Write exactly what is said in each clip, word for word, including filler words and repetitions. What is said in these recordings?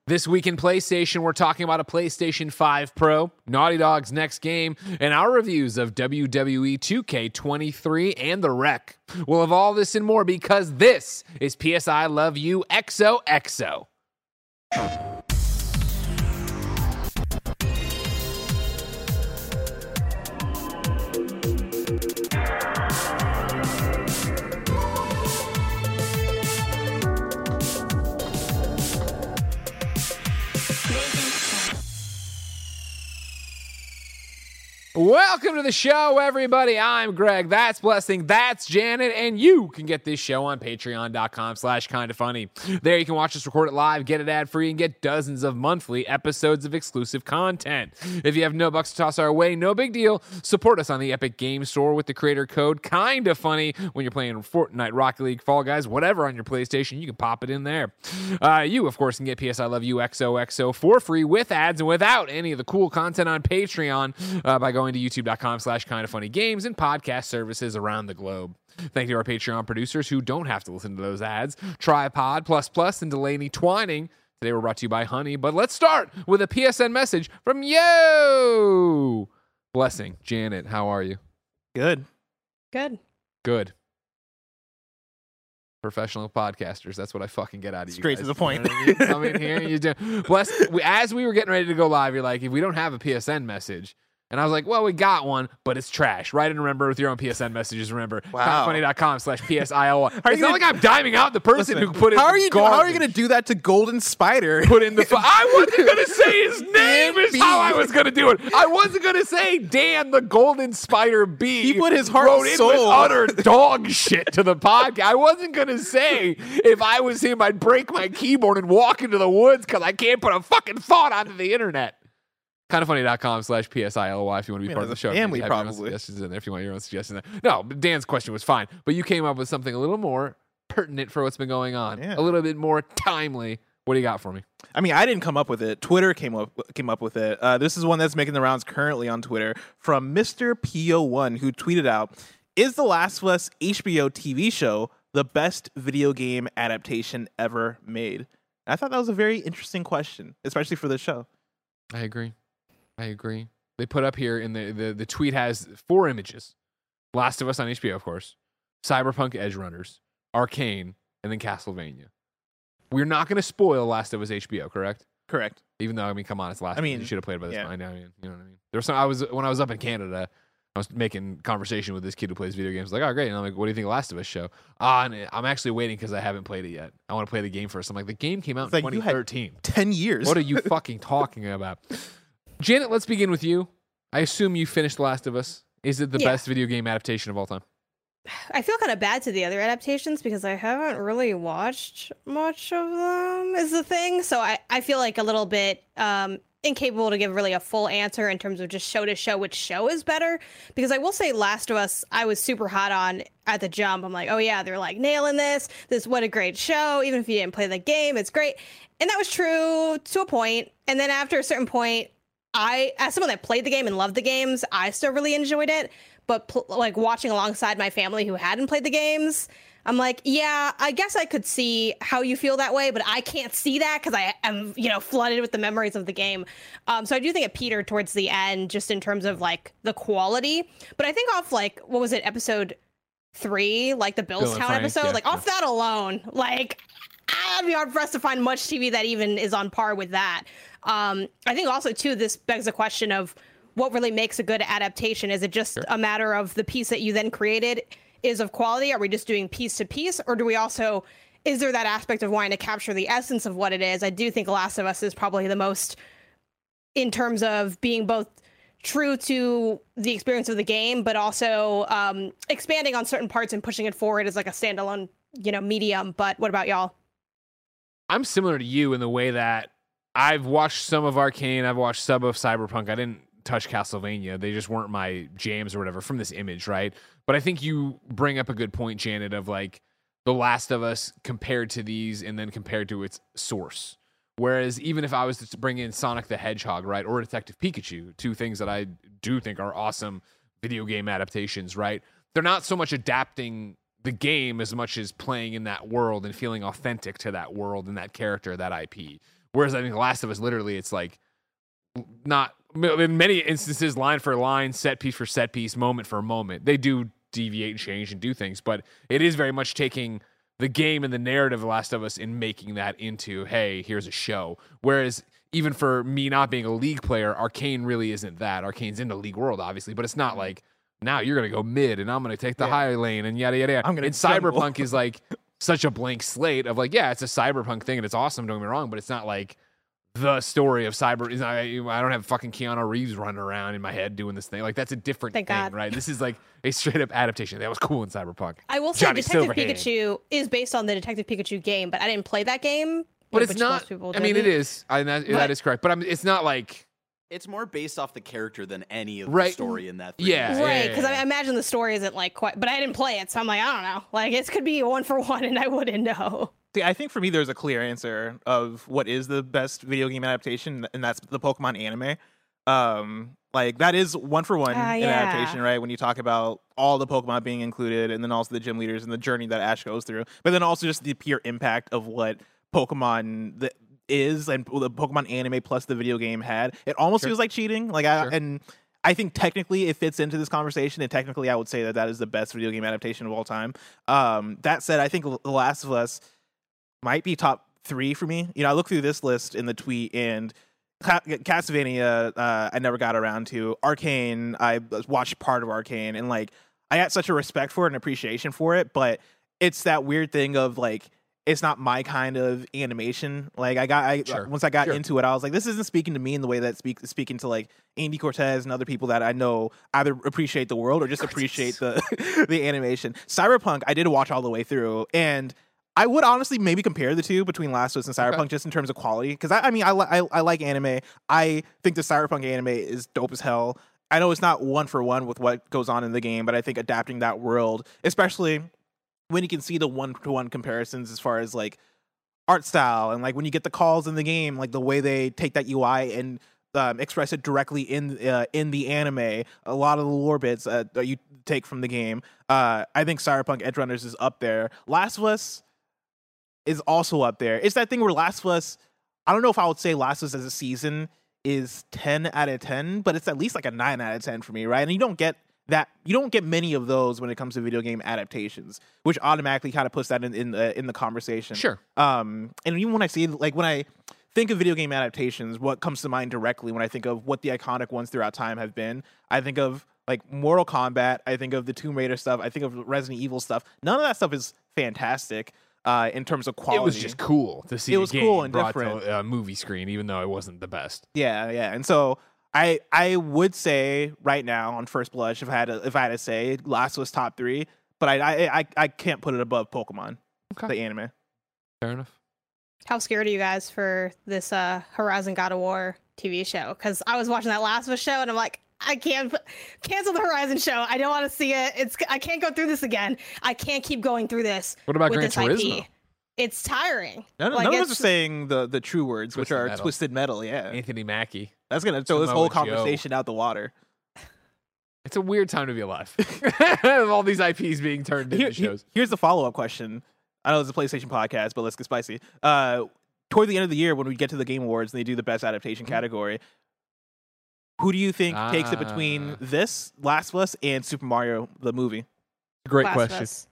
This week in PlayStation, we're talking about a PlayStation five Pro, Naughty Dog's next game, and our reviews of W W E two K twenty-three and The Wreck. We'll have all this and more because this is P S I Love You X O X O. Welcome to the show, everybody. I'm Greg. That's Blessing. That's Janet. And you can get this show on patreon.com slash kind of funny. There you can watch us record it live, get it ad-free, and get dozens of monthly episodes of exclusive content. If you have no bucks to toss our way, no big deal. Support us on the Epic Game Store with the creator code kind of funny. When you're playing Fortnite, Rocket League, Fall Guys, whatever on your PlayStation, you can pop it in there. Uh, you, of course, can get P S I Love You X O X O for free with ads and without any of the cool content on Patreon uh, by going to youtube.com slash kind of funny games and podcast services around the globe. Thank you to our Patreon producers who don't have to listen to those ads. Tripod, Plus Plus, and Delaney Twining. Today we're brought to you by Honey, but let's start with a P S N message from Yo! Blessing, Janet, how are you? Good. Good. Good. Professional podcasters, that's what I fucking get out of you Straight guys. to the point. You know what I mean? Come in here and you do. Bless, we, as we were getting ready to go live, you're like, if we don't have a P S N message, and I was like, well, we got one, but it's trash. Write and remember with your own P S N messages. Remember, Wow. kindoffunny.com slash P S I L Y. It's you not gonna- like I'm diming out the person Listen, who put in how the are you? garbage. How are you going to do that to Golden Spider? Put in the. Fu- I wasn't going to say his name is how I was going to do it. I wasn't going to say Dan the Golden Spider B. He put his heart wrote and in soul. with utter dog shit to the podcast. I wasn't going to say if I was him, I'd break my keyboard and walk into the woods because I can't put a fucking thought onto the internet. kindoffunny.com slash P S I L Y if you want to be Man, part of the as a show. family, Have your own probably. suggestions in there if you want your own suggestions. In there. No, but Dan's question was fine, but you came up with something a little more pertinent for what's been going on, Yeah. a little bit more timely. What do you got for me? I mean, I didn't come up with it. Twitter came up came up with it. Uh, this is one that's making the rounds currently on Twitter from Mister P O one, who tweeted out, "Is The Last of Us H B O T V show the best video game adaptation ever made?" And I thought that was a very interesting question, especially for this show. I agree. I agree. They put up here in the, the, the tweet has four images. Last of Us on H B O, of course. Cyberpunk Edge Runners. Arcane. And then Castlevania. We're not going to spoil Last of Us H B O, correct? Correct. Even though, I mean, come on, it's Last I of Us. mean, You should have played by this yeah. point. I mean, you know what I mean? There was some, I was, when I was up in Canada, I was making conversation with this kid who plays video games. Like, oh, great. And I'm like, what do you think of Last of Us show? Ah, and I'm actually waiting because I haven't played it yet. I want to play the game first. I'm like, the game came out It's in like you twenty had thirteen. Ten years. What are you fucking talking about? Janet, let's begin with you. I assume you finished The Last of Us. Is it the Yeah. best video game adaptation of all time? I feel kind of bad to the other adaptations because I haven't really watched much of them, is the thing. So I, I feel like a little bit um, incapable to give really a full answer in terms of just show to show which show is better. Because I will say Last of Us, I was super hot on at the jump. I'm like, oh yeah, they're like nailing this. This, what a great show. Even if you didn't play the game, it's great. And that was true to a point. And then after a certain point, I, as someone that played the game and loved the games, I still really enjoyed it. But pl- like watching alongside my family who hadn't played the games, I'm like, yeah, I guess I could see how you feel that way, but I can't see that because I am, you know, flooded with the memories of the game. Um, so I do think it petered towards the end, just in terms of like the quality. But I think off like, what was it, episode three, like the Bill Bill's and Town Frank, episode, yeah, like yeah. off that alone, like I'd be hard pressed to find much T V that even is on par with that. Um, I think also too, this begs the question of what really makes a good adaptation. Is it just Sure. a matter of the piece that you then created is of quality? Are we just doing piece to piece, or do we also, is there that aspect of wanting to capture the essence of what it is? I do think Last of Us is probably the most, in terms of being both true to the experience of the game, but also um, expanding on certain parts and pushing it forward as like a standalone, you know, medium. But what about y'all? I'm similar to you in the way that I've watched some of Arcane. I've watched some of Cyberpunk. I didn't touch Castlevania. They just weren't my jams or whatever from this image, right? But I think you bring up a good point, Janet, of like The Last of Us compared to these and then compared to its source. Whereas even if I was to bring in Sonic the Hedgehog, right, or Detective Pikachu, two things that I do think are awesome video game adaptations, right? They're not so much adapting the game as much as playing in that world and feeling authentic to that world and that character, that I P. Whereas I think The Last of Us, literally, it's like not in many instances line for line, set piece for set piece, moment for moment. They do deviate and change and do things, but it is very much taking the game and the narrative of The Last of Us and making that into, hey, here's a show. Whereas even for me not being a League player, Arcane really isn't that. Arcane's in the League world, obviously, but it's not like now you're going to go mid and I'm going to take the yeah. high lane and yada, yada, yada. I'm gonna and Cyberpunk is like such a blank slate of like, yeah, it's a Cyberpunk thing and it's awesome, don't get me wrong, but it's not like the story of cyber is I, I don't have fucking Keanu Reeves running around in my head doing this thing. Like that's a different Thank thing, God. right? This is like a straight up adaptation. That was cool in Cyberpunk. I will say Johnny Detective Silverhand. Pikachu is based on the Detective Pikachu game, but I didn't play that game. But which it's not. most people I mean, it didn't. is. I, that, But- that is correct. But I'm, it's not like It's more based off the character than any of Right. the story in that. Yeah. Right, because yeah. I imagine the story isn't like quite, but I didn't play it, so I'm like, I don't know. Like, it could be one for one, and I wouldn't know. See, I think for me, there's a clear answer of what is the best video game adaptation, and that's the Pokemon anime. Um, like that is one for one Ah, in yeah. adaptation, right? When you talk about all the Pokemon being included, and then also the gym leaders and the journey that Ash goes through, but then also just the pure impact of what Pokemon the, is and the Pokemon anime plus the video game had. It almost Sure. feels like cheating. Like, I, Sure. and I think technically it fits into this conversation, and technically I would say that that is the best video game adaptation of all time. Um, that said, I think The Last of Us might be top three for me. You know, I look through this list in the tweet, and Ca- Castlevania, uh, I never got around to. Arcane, I watched part of Arcane, and like I got such a respect for it and appreciation for it, but it's that weird thing of like it's not my kind of animation. Like I got, I Sure. once I got Sure. into it, I was like, this isn't speaking to me in the way that speak speaking to like Andy Cortez and other people that I know either appreciate the world or just Cortez. appreciate the the animation. Cyberpunk, I did watch all the way through, and I would honestly maybe compare the two between Last of Us and Cyberpunk Okay. just in terms of quality. Because I, I mean, I, li- I I like anime. I think the Cyberpunk anime is dope as hell. I know it's not one for one with what goes on in the game, but I think adapting that world, especially when you can see the one to one comparisons as far as like art style and like when you get the calls in the game, like the way they take that U I and um, express it directly in uh, in the anime. A lot of the lore bits uh, that you take from the game. Uh, I think Cyberpunk Edgerunners is up there. Last of Us is also up there. It's that thing where Last of Us, I don't know if I would say Last of Us as a season is ten out of ten, but it's at least like a nine out of ten for me, right? And you don't get that, you don't get many of those when it comes to video game adaptations, which automatically kind of puts that in in the, in the conversation. Sure. Um, and even when I see, like when I think of video game adaptations, what comes to mind directly when I think of what the iconic ones throughout time have been, I think of like Mortal Kombat, I think of the Tomb Raider stuff, I think of Resident Evil stuff. None of that stuff is fantastic uh, in terms of quality. It was just cool to see It a was game cool and brought different. to a movie screen, even though it wasn't the best. Yeah, yeah. And so I I would say right now on first blush, if I had to, if I had to say, Last was top three, but I I I, I can't put it above Pokemon, Okay. the anime. Fair enough. How scared are you guys for this uh, Horizon God of War T V show? Because I was watching that Last of Us show, and I'm like, I can't put, cancel the Horizon show. I don't want to see it. It's I can't go through this again. I can't keep going through this. What about with Gran this I P. Turismo? It's tiring. None, Like, none of us it's- are saying the, the true words, which Twisted are Metal. twisted metal. Yeah, Anthony Mackie. that's gonna throw this Samoa whole Joe. conversation out the water. It's a weird time to be alive. Of all these I Ps being turned into Here- here- shows. here's the follow up question. I know it's a PlayStation podcast, but let's get spicy. Uh, toward the end of the year, when we get to the Game Awards and they do the best adaptation Mm-hmm. category, who do you think takes it Ah. between this Last of Us and Super Mario the movie? Great Last of question. Us.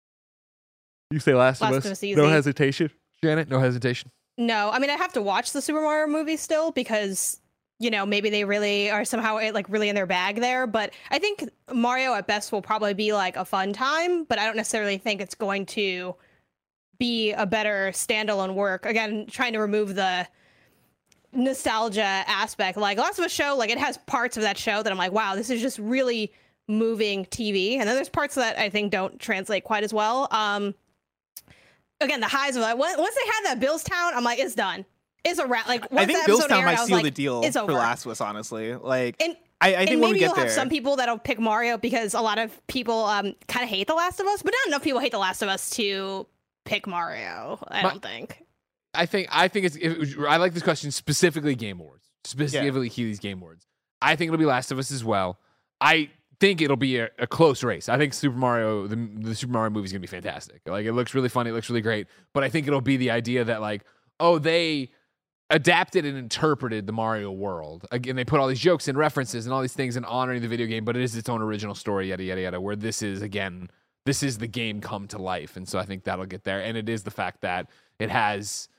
You say Last, Last of of Us? Us easy. No hesitation, Janet. No hesitation. No, I mean I have to watch the Super Mario movie still because you know maybe they really are somehow eh, like really in their bag there. But I think Mario at best will probably be like a fun time, but I don't necessarily think it's going to be a better standalone work. Again, trying to remove the nostalgia aspect. Like Last of Us show, like it has parts of that show that I'm like, wow, this is just really moving T V. And then there's parts that I think don't translate quite as well. Um, again, the highs of like once once they had that Bill's Town, I'm like, it's done. It's a wrap. Like once I think the episode Billstown aired, might I was seal like, the deal it's for over. Last of Us, honestly. Like, And I, I think and when we maybe get you'll there, have some people that'll pick Mario because a lot of people um kind of hate The Last of Us, but not enough people hate The Last of Us to pick Mario. I My- don't think. I think I think it's. It, I like this question specifically Game Awards, specifically Keeley's Game Awards. I think it'll be Last of Us as well. I think it'll be a, a close race. I think Super Mario, the, the Super Mario movie is gonna be fantastic. Like it looks really funny, it looks really great. But I think it'll be the idea that like, oh, they adapted and interpreted the Mario world. Again, they put all these jokes and references and all these things in honoring the video game, but it is its own original story, yada, yada, yada, where this is, again, this is the game come to life. And so I think that'll get there. And it is the fact that it has,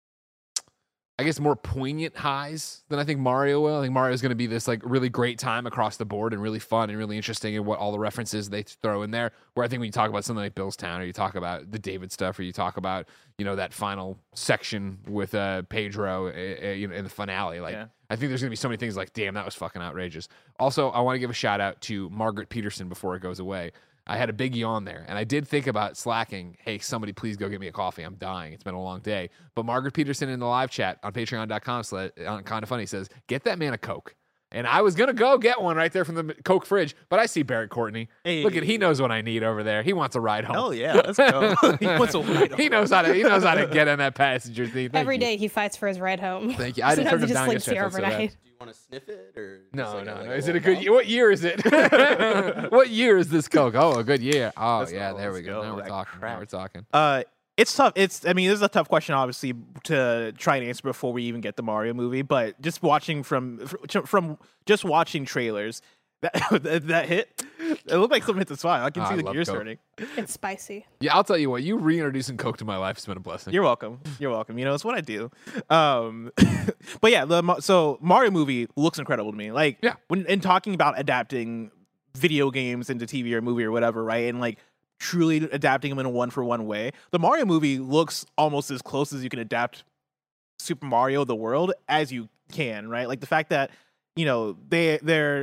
I guess, more poignant highs than I think Mario will. I think Mario is going to be this like really great time across the board and really fun and really interesting in what all the references they throw in there. Where I think when you talk about something like Billstown, or you talk about the David stuff, or you talk about, you know, that final section with uh, Pedro uh, uh, you know, in the finale, like yeah. I think there's going to be so many things like, damn, that was fucking outrageous. Also, I want to give a shout out to Margaret Peterson before it goes away. I had a big yawn there, and I did think about slacking. Hey, somebody please go get me a coffee. I'm dying. It's been a long day. But Margaret Peterson in the live chat on patreon dot com on Kinda Funny says, get that man a Coke. And I was going to go get one right there from the Coke fridge, but I see Barrett Courtney. Hey. Look at, he knows what I need over there. He wants a ride home. Oh yeah, let's go. He wants a ride home. He knows how to, he knows how to get in that passenger seat. Thank Every you. day he fights for his ride home. Thank you. I didn't turn him down yesterday. here overnight. Do you want to sniff it? or No, like no, a, like no. a Is it a good bump? year? What year is it? What year is this Coke? Oh, a good year. Oh, Let's yeah, go, there we let's go. go. Now we're That talking. crap. Now we're talking. Uh, it's tough. It's I mean, this is a tough question, obviously, to try and answer before we even get the Mario movie. But just watching from from just watching trailers, that that hit, it looked like something hit the spot. I can Oh, see I the love gears Coke. turning. It's spicy. Yeah, I'll tell you what. You reintroducing Coke to my life has been a blessing. You're welcome. You're welcome. You know, it's what I do. Um, but yeah, the Ma- so Mario movie looks incredible to me. Like, Yeah. when in talking about adapting video games into T V or movie or whatever, right? And like truly adapting them in a one for one way, the Mario movie looks almost as close as you can adapt Super Mario the world as you can, right? Like the fact that, you know, they they're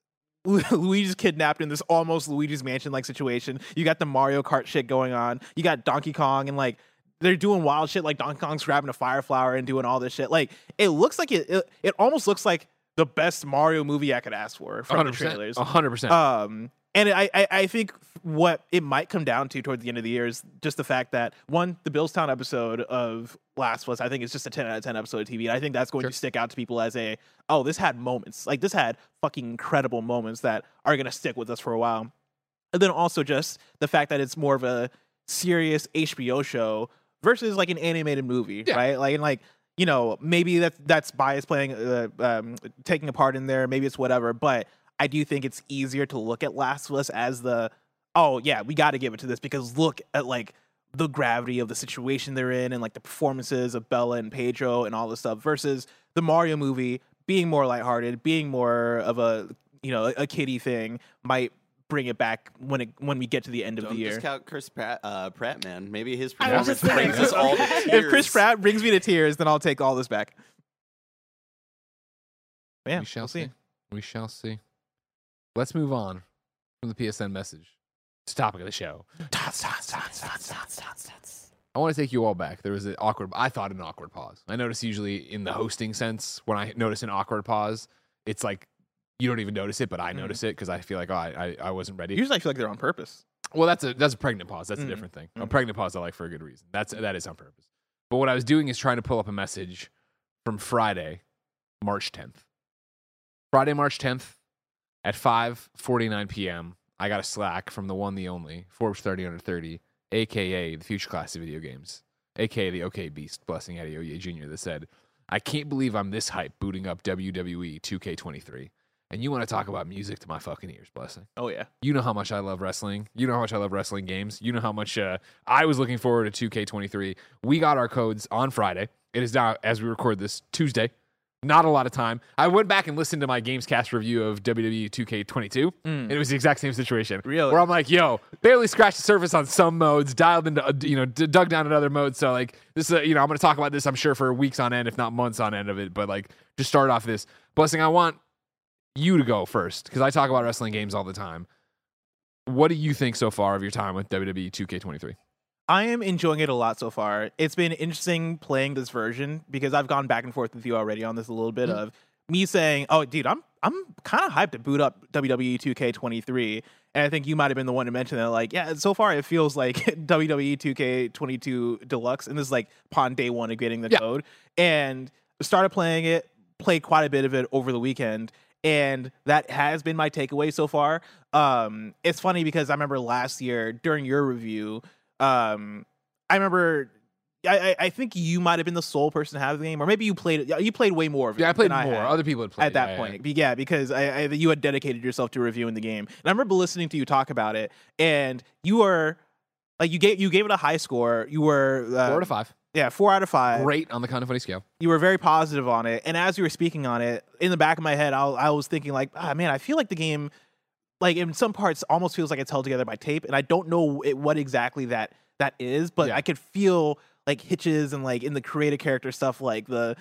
Luigi's kidnapped in this almost Luigi's Mansion like situation. You got the Mario Kart shit going on. You got Donkey Kong, and like they're doing wild shit, like Donkey Kong's grabbing a fire flower and doing all this shit. Like it looks like it. It, it almost looks like the best Mario movie I could ask for from the trailers. A hundred percent. Um, and I, I, I think what it might come down to toward the end of the year is just the fact that, one, the Billstown episode of Last of Us, I think it's just a ten out of ten episode of T V. And I think that's going Sure. to stick out to people as a, oh, this had moments. Like, this had fucking incredible moments that are going to stick with us for a while. And then also just the fact that it's more of a serious H B O show versus like an animated movie, Yeah. right? Like, and like, you know, maybe that that's bias playing, uh, um, taking a part in there. Maybe it's whatever, but I do think it's easier to look at Last of Us as the, oh yeah, we got to give it to this because look at like the gravity of the situation they're in and like the performances of Bella and Pedro and all this stuff versus the Mario movie being more lighthearted, being more of a, you know, a, a kiddie thing might bring it back when it when we get to the end of Don't the year. discount Chris Pratt, uh, Pratt, man. Maybe his I was performance just thinking brings us all to Pratt. tears. If Chris Pratt brings me to tears, then I'll take all this back. Yeah, we shall we'll see. see. We shall see. Let's move on from the P S N message to topic of the show. I want to take you all back. There was an awkward, I thought an awkward pause. I notice usually in the hosting sense, when I notice an awkward pause, it's like you don't even notice it, but I Mhm. notice it because I feel like, oh, I, I, I wasn't ready. Usually I feel like they're on purpose. Well, that's a that's a pregnant pause. That's Mhm. a different thing. A Mhm. pregnant pause I like for a good reason. That's that is on purpose. But what I was doing is trying to pull up a message from Friday, March tenth. Friday, March tenth at five forty-nine p.m. I got a Slack from the one, the only Forbes thirty under thirty, aka the Future Class of Video Games, aka the OK Beast, blessing Eddie Oye Junior that said, "I can't believe I'm this hype booting up W W E two K twenty-three." And you want to talk about music to my fucking ears, blessing. Oh yeah. You know how much I love wrestling. You know how much I love wrestling games. You know how much uh, I was looking forward to two K twenty-three. We got our codes on Friday. It is now, as we record this, Tuesday. Not a lot of time. I went back and listened to my Gamescast review of W W E two K twenty-two, and it was the exact same situation. Really? Where I'm like, yo, barely scratched the surface on some modes, dialed into, uh, you know, d- dug down in other modes. So, like, this is, uh, you know, I'm going to talk about this, I'm sure, for weeks on end, if not months on end of it. But, like, just start off this. Blessing, I want you to go first because I talk about wrestling games all the time. What do you think so far of your time with W W E two K twenty-three? I am enjoying it a lot so far. It's been interesting playing this version because I've gone back and forth with you already on this a little bit Mhm. of me saying, "Oh, dude, I'm I'm kind of hyped to boot up W W E two K twenty-three," and I think you might have been the one to mention that. Like, yeah, so far it feels like W W E two K twenty-two Deluxe, and this is like upon day one of getting the Yeah. code, and started playing it, played quite a bit of it over the weekend. And that has been my takeaway so far. Um, it's funny because I remember last year during your review, um, I remember I, I I think you might have been the sole person to have the game, or maybe you played it. You played way more of it. Yeah, I played than more. had Other people had played at that yeah, point. Yeah. Yeah, because I, I you had dedicated yourself to reviewing the game, and I remember listening to you talk about it, and you were like you gave you gave it a high score. You were uh, Four out of five. Yeah, four out of five. Great on the Kind of Funny scale. You were very positive on it, and as you were speaking on it, in the back of my head, I, I was thinking like, ah, man, I feel like the game, like in some parts, almost feels like it's held together by tape, and I don't know it, what exactly that that is, but Yeah. I could feel like hitches and like in the creative character stuff, like the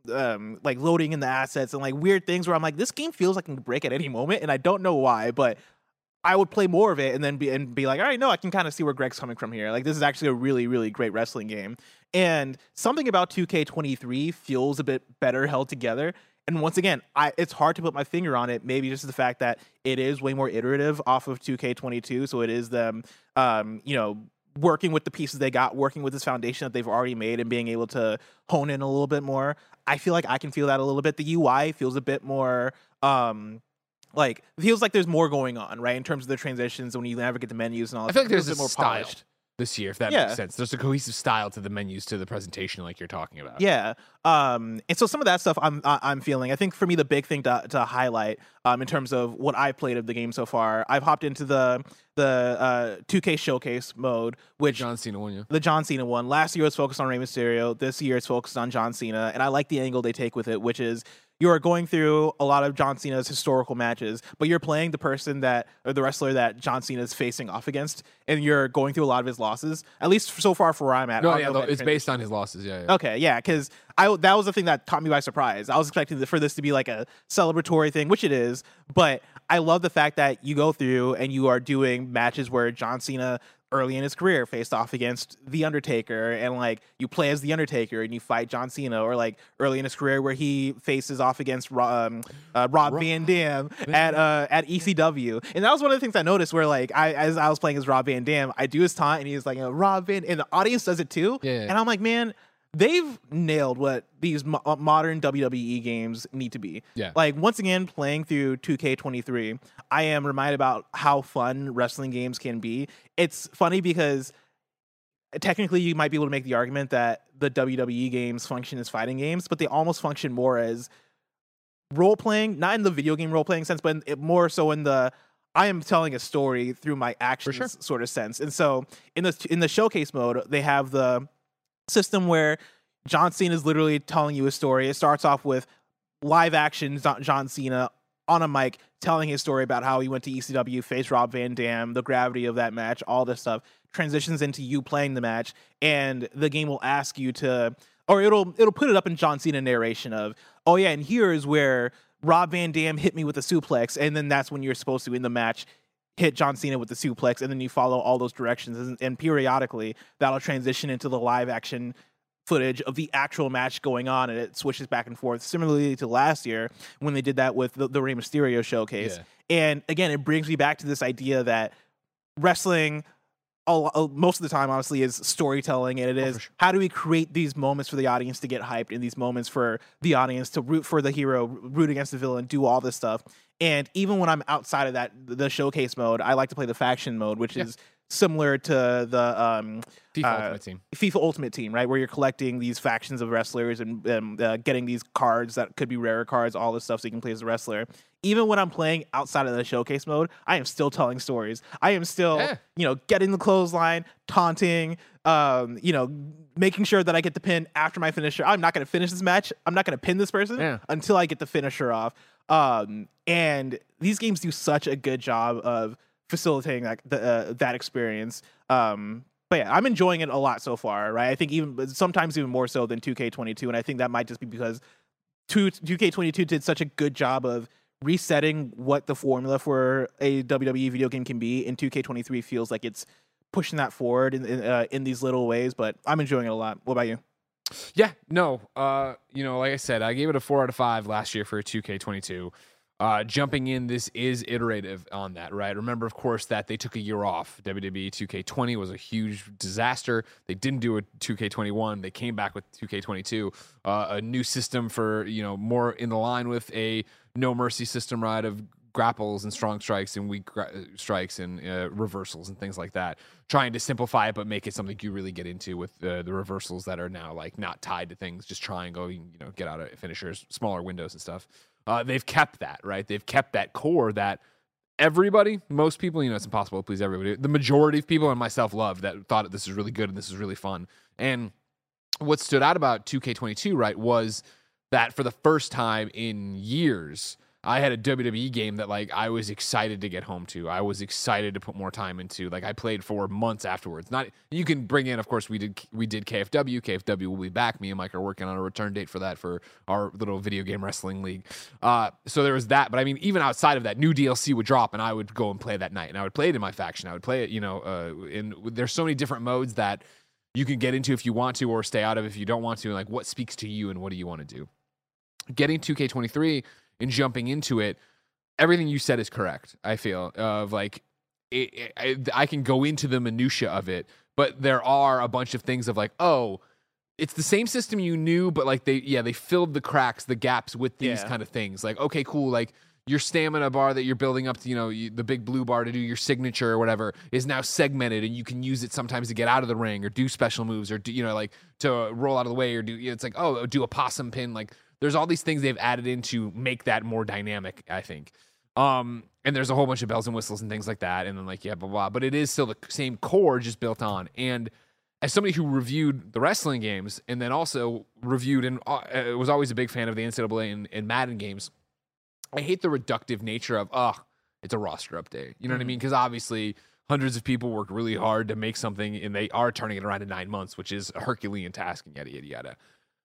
um like loading in the assets and like weird things where I'm like, this game feels like it can break at any moment, and I don't know why, but I would play more of it and then be and be like, all right, no, I can kind of see where Greg's coming from here. Like, this is actually a really, really great wrestling game. And something about two K twenty-three feels a bit better held together. And once again, I it's hard to put my finger on it. Maybe just the fact that it is way more iterative off of two K twenty-two. So it is them, um, you know, working with the pieces they got, working with this foundation that they've already made, and being able to hone in a little bit more. I feel like I can feel that a little bit. The U I feels a bit more. Um, Like, it feels like there's more going on, right? In terms of the transitions when you navigate the menus and all I that. feel like It there's feels a bit more style polished. this year, if that Yeah. makes sense. There's a cohesive style to the menus, to the presentation, like you're talking about. Yeah. Um, and so some of that stuff I'm I- I'm feeling. I think for me the big thing to to highlight um, in terms of what I played of the game so far, I've hopped into the the uh, two K showcase mode, which John Cena won, yeah. the John Cena one. Last year it was focused on Rey Mysterio. This year it's focused on John Cena, and I like the angle they take with it, which is you are going through a lot of John Cena's historical matches, but you're playing the person that, or the wrestler that John Cena is facing off against, and you're going through a lot of his losses. At least so far for where I'm at. I No, don't yeah, know if though, that it's trans- based on his losses, yeah. yeah. Okay, yeah, because I that was the thing that caught me by surprise. I was expecting the, for this to be like a celebratory thing, which it is, but I love the fact that you go through and you are doing matches where John Cena early in his career faced off against The Undertaker, and like you play as The Undertaker and you fight John Cena, or like early in his career where he faces off against Ro- um, uh, Rob Rob Van Dam at uh, at E C W, and that was one of the things I noticed where like I as I was playing as Rob Van Dam, I do his taunt and he's like, you know, Rob Van, and the audience does it too, Yeah. and I'm like, man, they've nailed what these mo- modern W W E games need to be. Yeah. Like, once again, playing through two K twenty-three, I am reminded about how fun wrestling games can be. It's funny because technically you might be able to make the argument that the W W E games function as fighting games, but they almost function more as role playing, not in the video game role playing sense, but in, it more so in the I am telling a story through my actions sure. sort of sense. And so in the in the showcase mode, they have the system where John Cena is literally telling you a story. It starts off with live action John Cena on a mic telling his story about how he went to E C W, faced Rob Van Dam, the gravity of that match, all this stuff. Transitions into you playing the match, and the game will ask you to, or it'll it'll put it up in John Cena narration of, oh yeah, and here is where Rob Van Dam hit me with a suplex, and then that's when you're supposed to in the match hit John Cena with the suplex, and then you follow all those directions, and, and periodically that'll transition into the live action footage of the actual match going on, and it switches back and forth. Similarly to last year when they did that with the, the Rey Mysterio showcase. Yeah. And again, it brings me back to this idea that wrestling, all, all- most of the time, honestly, is storytelling, and it is for sure. how do we create these moments for the audience to get hyped, and these moments for the audience to root for the hero, root against the villain, do all this stuff. And even when I'm outside of that, the showcase mode, I like to play the faction mode, which Yeah. is similar to the um, FIFA uh, Ultimate Team. FIFA Ultimate Team, right? Where you're collecting these factions of wrestlers and um, uh, getting these cards that could be rarer cards, all this stuff so you can play as a wrestler. Even when I'm playing outside of the showcase mode, I am still telling stories. I am still, Yeah. you know, getting the clothesline, taunting, um, you know, making sure that I get the pin after my finisher. I'm not going to finish this match. I'm not going to pin this person Yeah. until I get the finisher off. Um, and these games do such a good job of facilitating that the, uh, that experience. Um, but yeah, I'm enjoying it a lot so far, right? I think even sometimes even more so than two K twenty-two, and I think that might just be because two, 2K22 did such a good job of resetting what the formula for a W W E video game can be, and two K twenty-three feels like it's pushing that forward in in, uh, in these little ways. But I'm enjoying it a lot. What about you? Yeah, no. Uh, you know, like I said, I gave it a four out of five last year for a two K twenty-two. Uh, jumping in, this is iterative on that, right? Remember, of course, that they took a year off. W W E two K twenty was a huge disaster. They didn't do a two K twenty-one. They came back with two K twenty-two, uh, a new system for, you know, more in the line with a No Mercy system, right? Of grapples and strong strikes and weak gra- strikes and uh, reversals and things like that, trying to simplify it but make it something you really get into with uh, the reversals that are now like not tied to things, just try and go, you know, get out of finishers, smaller windows and stuff. Uh, they've kept that, right? They've kept that core that everybody, most people, you know, it's impossible to please everybody. The majority of people and myself loved that, thought this is really good and this is really fun. And what stood out about two K twenty-two, right, was that for the first time in years, I had a W W E game that like I was excited to get home to. I was excited to put more time into. Like I played for months afterwards. Not you can bring in, of course, we did we did K F W. K F W will be back. Me and Mike are working on a return date for that for our little video game wrestling league. Uh, so there was that. But I mean, even outside of that, new D L C would drop, and I would go and play that night. And I would play it in my faction. I would play it, you know, uh, in there's so many different modes that you can get into if you want to, or stay out of if you don't want to. Like what speaks to you and what do you want to do? Getting two K twenty-three and jumping into it, everything you said is correct. I feel of like it, it, I, I can go into the minutia of it, but there are a bunch of things of like, oh, it's the same system you knew, but like they, yeah, they filled the cracks, the gaps with these Yeah. kind of things. Like, okay, cool. Like your stamina bar that you're building up to, you know, you, the big blue bar to do your signature or whatever is now segmented, and you can use it sometimes to get out of the ring or do special moves or do, you know, like to roll out of the way or do, you know, it's like, oh, do a possum pin. Like there's all these things they've added in to make that more dynamic, I think. Um, and there's a whole bunch of bells and whistles and things like that. And then like, yeah, blah, blah, but it is still the same core just built on. And as somebody who reviewed the wrestling games and then also reviewed and uh, was always a big fan of the N C double A and, and Madden games, I hate the reductive nature of, oh, it's a roster update. You know mm-hmm. what I mean? Because obviously hundreds of people worked really hard to make something, and they are turning it around in nine months, which is a Herculean task, and yada, yada, yada.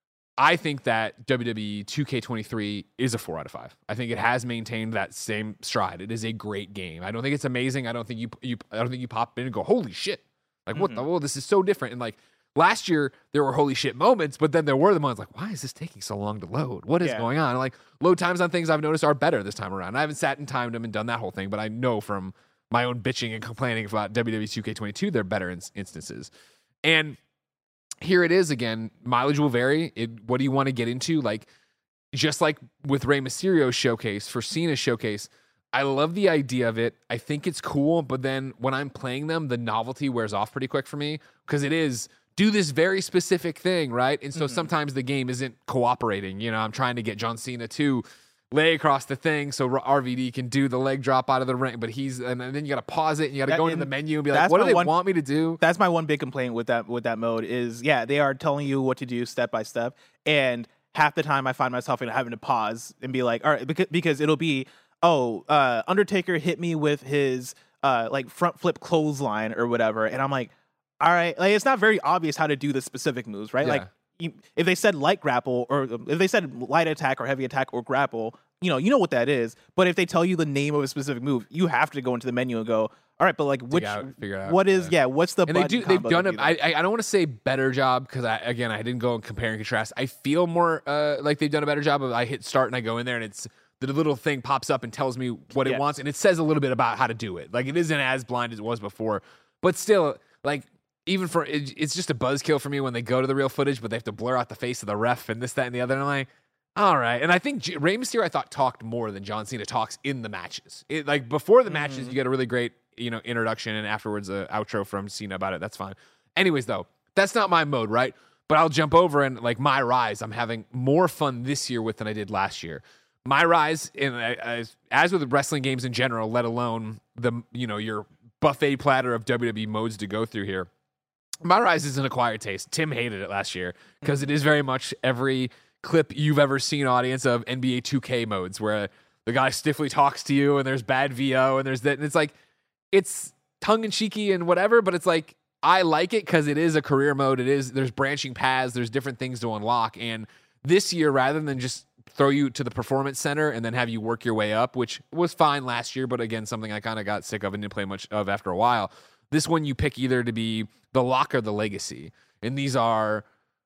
I think that W W E two K twenty-three is a four out of five. I think it has maintained that same stride. It is a great game. I don't think it's amazing. I don't think you, you I don't think you pop in and go, holy shit. Like, mm-hmm. what the, oh, this is so different. And like last year, there were holy shit moments, but then there were the moments like, why is this taking so long to load? What is yeah. going on? And like load times on things I've noticed are better this time around. I haven't sat and timed them and done that whole thing, but I know from my own bitching and complaining about W W E two K twenty-two, they're better in- instances. And here it is again. Mileage will vary. It, what do you want to get into? Like, just like with Rey Mysterio's showcase, for Cena's showcase, I love the idea of it. I think it's cool, but then when I'm playing them, the novelty wears off pretty quick for me because it is do this very specific thing, right? And so mm-hmm. sometimes the game isn't cooperating. You know, I'm trying to get John Cena to lay across the thing so R V D can do the leg drop out of the ring, but he's and then you got to pause it and you got to go into the menu and be like, what do they one, want me to do? That's my one big complaint with that with that mode is yeah, they are telling you what to do step by step, and half the time I find myself having to pause and be like, all right, because, because it'll be oh, uh, Undertaker hit me with his uh, like front flip clothesline or whatever, and I'm like, all right, like it's not very obvious how to do the specific moves, right? Yeah. Like. If they said light grapple or if they said light attack or heavy attack or grapple, you know, you know what that is. But if they tell you the name of a specific move, you have to go into the menu and go, all right, but like which, out, figure it out. what is, yeah, yeah what's the and they do, they've done it. I, I don't want to say better job because I, again, I didn't go and compare and contrast. I feel more uh, like they've done a better job of I hit start and I go in there and it's the little thing pops up and tells me what it yeah. wants. And it says a little bit about how to do it. Like it isn't as blind as it was before, but still like, even for it, it's just a buzzkill for me when they go to the real footage, but they have to blur out the face of the ref and this, that, and the other. And I'm like, all right. And I think G- Rey Mysterio, I thought talked more than John Cena talks in the matches. It, like before the mm-hmm. matches, you get a really great, you know, introduction and afterwards a outro from Cena about it. That's fine. Anyways, though, that's not my mode, right? But I'll jump over and like my rise, I'm having more fun this year with than I did last year. My rise, in as, as with wrestling games in general, let alone the you know your buffet platter of W W E modes to go through here. My rise is an acquired taste. Tim hated it last year because it is very much every clip you've ever seen, audience, of N B A two K modes where the guy stiffly talks to you and there's bad V O and there's that. And it's like, it's tongue-in-cheeky and whatever, but it's like, I like it because it is a career mode. It is, there's branching paths, there's different things to unlock. And this year, rather than just throw you to the performance center and then have you work your way up, which was fine last year, but again, something I kind of got sick of and didn't play much of after a while. This one you pick either to be the lock or the legacy. And these are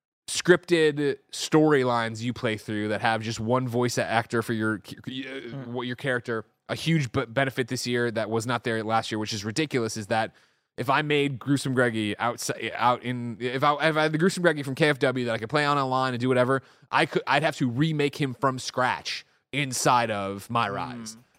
scripted storylines you play through that have just one voice actor for your what your character. A huge benefit this year that was not there last year, which is ridiculous, is that if I made Gruesome Greggy outside, out in, if I, if I had the Gruesome Greggy from K F W that I could play on online and do whatever, I could, I'd have to remake him from scratch inside of My Rise. Mm.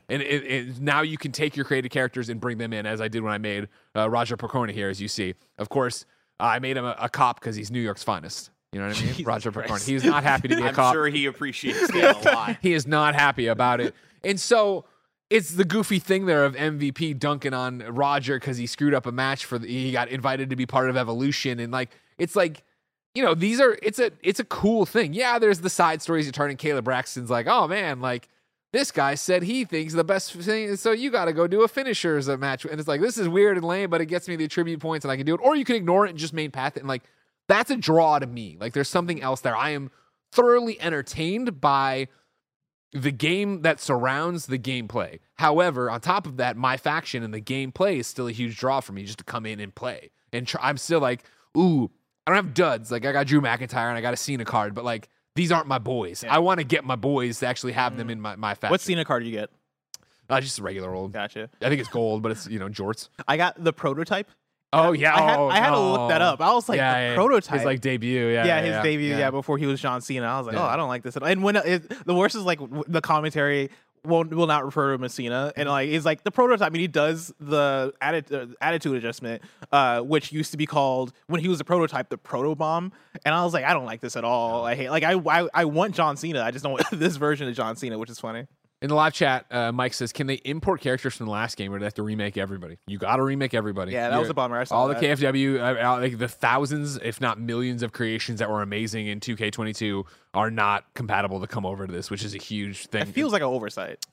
And it, it, now you can take your created characters and bring them in, as I did when I made uh, Roger Piconi here, as you see. Of course, uh, I made him a, a cop because he's New York's finest. You know what I mean? Jesus Roger Christ. Piconi. He's not happy to be a I'm cop. sure he appreciates that a lot. He is not happy about it. And so it's the goofy thing there of M V P dunking on Roger because he screwed up a match for the, he got invited to be part of Evolution. And like, it's like, you know, these are, it's a, it's a cool thing. Yeah. There's the side stories you turn and Caleb Braxton's like, oh man, like this guy said he thinks the best thing. So you got to go do a finisher as a match. And it's like, this is weird and lame, but it gets me the attribute points and I can do it. Or you can ignore it and just main path it. And like, that's a draw to me. Like there's something else there. I am thoroughly entertained by the game that surrounds the gameplay. However, on top of that, my faction and the gameplay is still a huge draw for me just to come in and play. And try, I'm still like, ooh, I don't have duds. Like I got Drew McIntyre and I got a Cena card, but like these aren't my boys. Yeah. I want to get my boys to actually have them in my, my faction. What Cena card do you get? Uh, just a regular old. Gotcha. I think it's gold, but it's, you know, jorts. I got the prototype. Oh, yeah. I had, oh, I had to no. look that up. I was like, Yeah, the yeah. prototype. His like debut. Yeah. yeah, yeah, his yeah. debut. Yeah. Yeah. before he was John Cena. I was like, Yeah. oh, I don't like this at all. And when it, the worst is like w- the commentary won't will not refer to him as Cena, and like he's like the prototype. I mean, he does the atti- uh, attitude adjustment, uh, which used to be called when he was a prototype, the proto bomb. And I was like, I don't like this at all. I hate like I I, I want John Cena. I just don't want this version of John Cena, which is funny. In the live chat, uh, Mike says, can they import characters from the last game or do they have to remake everybody? You got to remake everybody. Yeah, that You're- was a bummer. I saw all that. the K F W, uh, uh, like the thousands, if not millions of creations that were amazing in two K twenty-two are not compatible to come over to this, which is a huge thing. It feels like an oversight.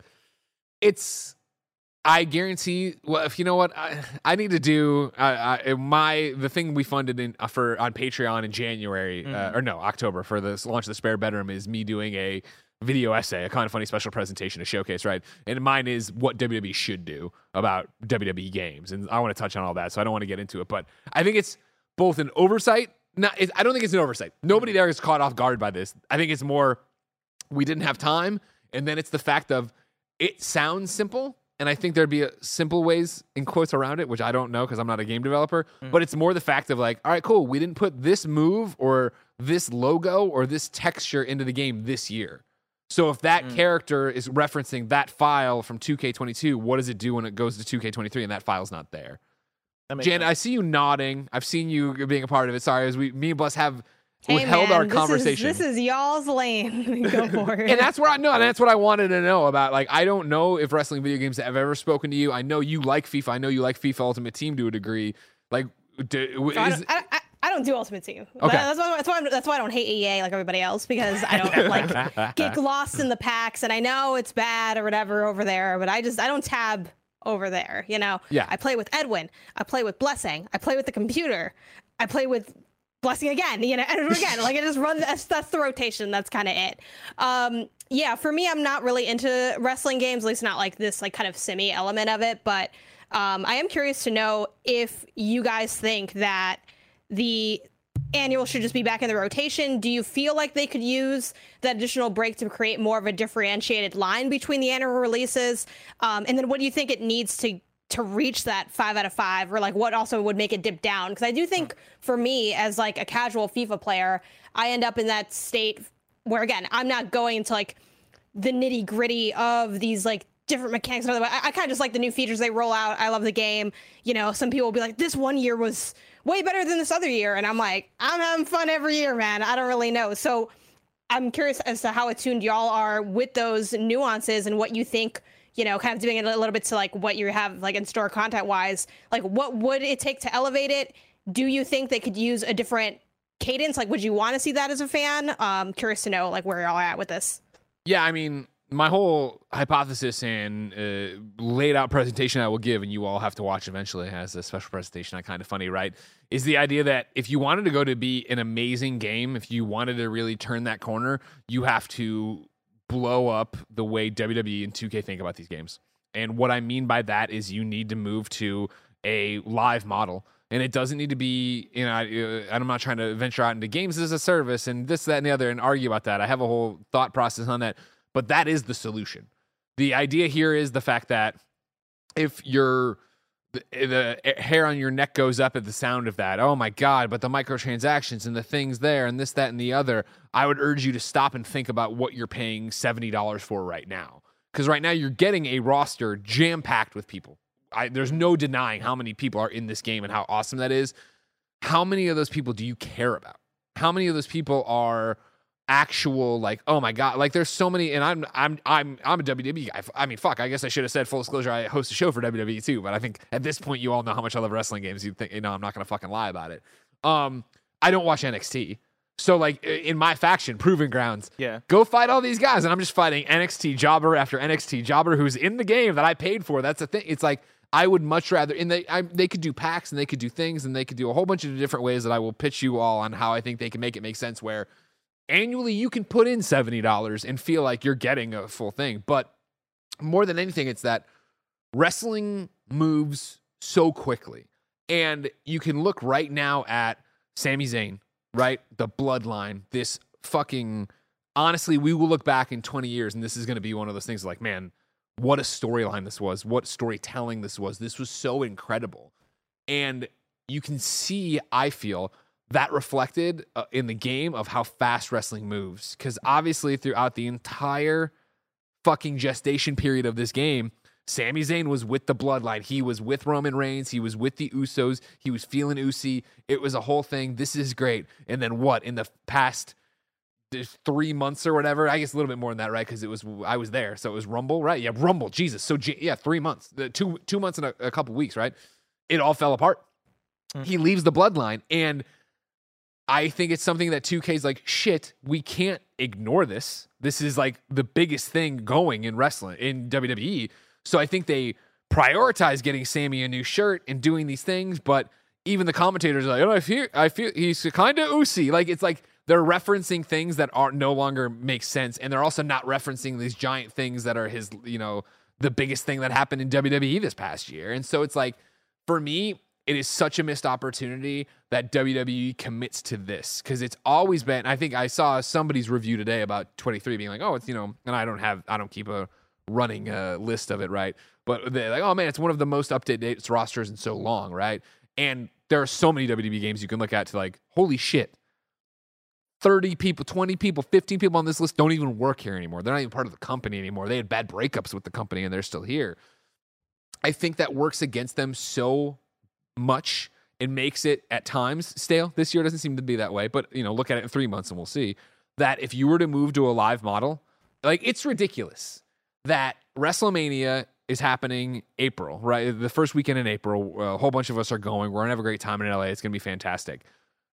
It's, I guarantee. Well, if you know what, I, I need to do uh, I, my the thing we funded in uh, for on Patreon in January uh, or no October for the launch of the Spare Bedroom is me doing a video essay, a kind of funny special presentation, a showcase, right? And mine is what W W E should do about W W E games, and I want to touch on all that, so I don't want to get into it. But I think it's both an oversight. Not, it's, I don't think it's an oversight. Nobody there is caught off guard by this. I think it's more we didn't have time, and then it's the fact of it sounds simple. And I think there'd be a simple ways in quotes around it, which I don't know because I'm not a game developer. Mm. But it's more the fact of like, all right, cool. We didn't put this move or this logo or this texture into the game this year. So if that mm. character is referencing that file from two K twenty-two, what does it do when it goes to two K twenty-three and that file's not there? Jan, sense. I see you nodding. I've seen you being a part of it. Sorry, as we, me and Bless have Hey, withheld man, our this conversation. Is, this is y'all's lane. Go for it. And that's where I know. That's what I wanted to know about. Like, I don't know if wrestling video games have ever spoken to you. I know you like FIFA. I know you like FIFA Ultimate Team to a degree. Like, do, So I, is, don't, I, I, I don't do Ultimate Team. Okay. That's why, that's, why I'm, that's why I don't hate E A like everybody else, because I don't like get lost in the packs. And I know it's bad or whatever over there, but I just I don't tab over there. You know. Yeah. I play with Edwin. I play with Blessing. I play with the computer. I play with Blessing again, you know, and again, like it just runs. That's, that's the rotation. That's kind of it. Um, yeah, for me, I'm not really into wrestling games, at least not like this, like kind of semi element of it. But um, I am curious to know if you guys think that the annual should just be back in the rotation. Do you feel like they could use that additional break to create more of a differentiated line between the annual releases? Um, and then what do you think it needs to to reach that five out of five, or like what also would make it dip down? Because I do think for me as like a casual FIFA player, I end up in that state where, again, I'm not going into like the nitty gritty of these like different mechanics. And other I, I kind of just like the new features they roll out. I love the game. You know, some people will be like, this one year was way better than this other year. And I'm like, I'm having fun every year, man. I don't really know. So I'm curious as to how attuned y'all are with those nuances and what you think, you know, kind of doing it a little bit to like what you have like in store content wise. Like, what would it take to elevate it? Do you think they could use a different cadence? Like, would you want to see that as a fan? Um, curious to know like where y'all are at with this. yeah, I mean, my whole hypothesis and uh, laid out presentation I will give, and you all have to watch eventually as a special presentation. I kind of funny, right? Is the idea that if you wanted to go to be an amazing game, if you wanted to really turn that corner, you have to blow up the way W W E and two K think about these games. And what I mean by that is you need to move to a live model. And it doesn't need to be, you know, I, I'm not trying to venture out into games as a service and this, that, and the other and argue about that. I have a whole thought process on that. But that is the solution. The idea here is the fact that if your the, the hair on your neck goes up at the sound of that, oh my God, but the microtransactions and the things there and this, that, and the other, I would urge you to stop and think about what you're paying seventy dollars for right now. Because right now you're getting a roster jam-packed with people. I, there's no denying how many people are in this game and how awesome that is. How many of those people do you care about? How many of those people are actual, like, oh my God, like there's so many, and I'm I'm I'm I'm a W W E guy. I mean, fuck, I guess I should have said full disclosure, I host a show for W W E too, but I think at this point you all know how much I love wrestling games. You think, you know, I'm not gonna fucking lie about it. Um, I don't watch N X T. So like in my faction, Proving Grounds, Yeah. go fight all these guys, and I'm just fighting N X T jobber after N X T jobber who's in the game that I paid for. That's the thing. It's like I would much rather, and they I, they could do packs and they could do things and they could do a whole bunch of different ways that I will pitch you all on how I think they can make it make sense. Where annually you can put in seventy dollars and feel like you're getting a full thing. But more than anything, it's that wrestling moves so quickly, and you can look right now at Sami Zayn, right? The bloodline, this fucking, honestly, we will look back in twenty years and this is going to be one of those things like, man, what a storyline this was, what storytelling this was. This was so incredible. And you can see, I feel, that reflected uh, in the game of how fast wrestling moves. Because obviously throughout the entire fucking gestation period of this game, Sami Zayn was with the bloodline. He was with Roman Reigns. He was with the Usos. He was feeling Usi. It was a whole thing. This is great. And then what? In the past three months or whatever, I guess a little bit more than that, right? Because it was I was there, so it was Rumble, right? Yeah, Rumble. Jesus. So yeah, three months, the two two months and a, a couple weeks, right? It all fell apart. Mm. He leaves the bloodline, and I think it's something that two K's like, shit, we can't ignore this. This is like the biggest thing going in wrestling in W W E. So I think they prioritize getting Sammy a new shirt and doing these things, but even the commentators are like, oh, I feel, I feel he's kind of Usi. Like, it's like they're referencing things that are no longer make sense, and they're also not referencing these giant things that are his, you know, the biggest thing that happened in W W E this past year. And so it's like, for me, it is such a missed opportunity that W W E commits to this, because it's always been, I think I saw somebody's review today about twenty-three being like, oh, it's, you know, and I don't have, I don't keep a running uh, list of it, right? But they're like, oh man, it's one of the most up-to-date rosters in so long, right? And there are so many W W E games you can look at to like, holy shit, thirty people, twenty people, fifteen people on this list don't even work here anymore. They're not even part of the company anymore. They had bad breakups with the company and they're still here. I think that works against them so much. It makes it at times stale. This year doesn't seem to be that way, but you know, look at it in three months and we'll see that if you were to move to a live model, like, it's ridiculous that WrestleMania is happening April, right? The first weekend in April, a whole bunch of us are going. We're going to have a great time in L A. It's going to be fantastic.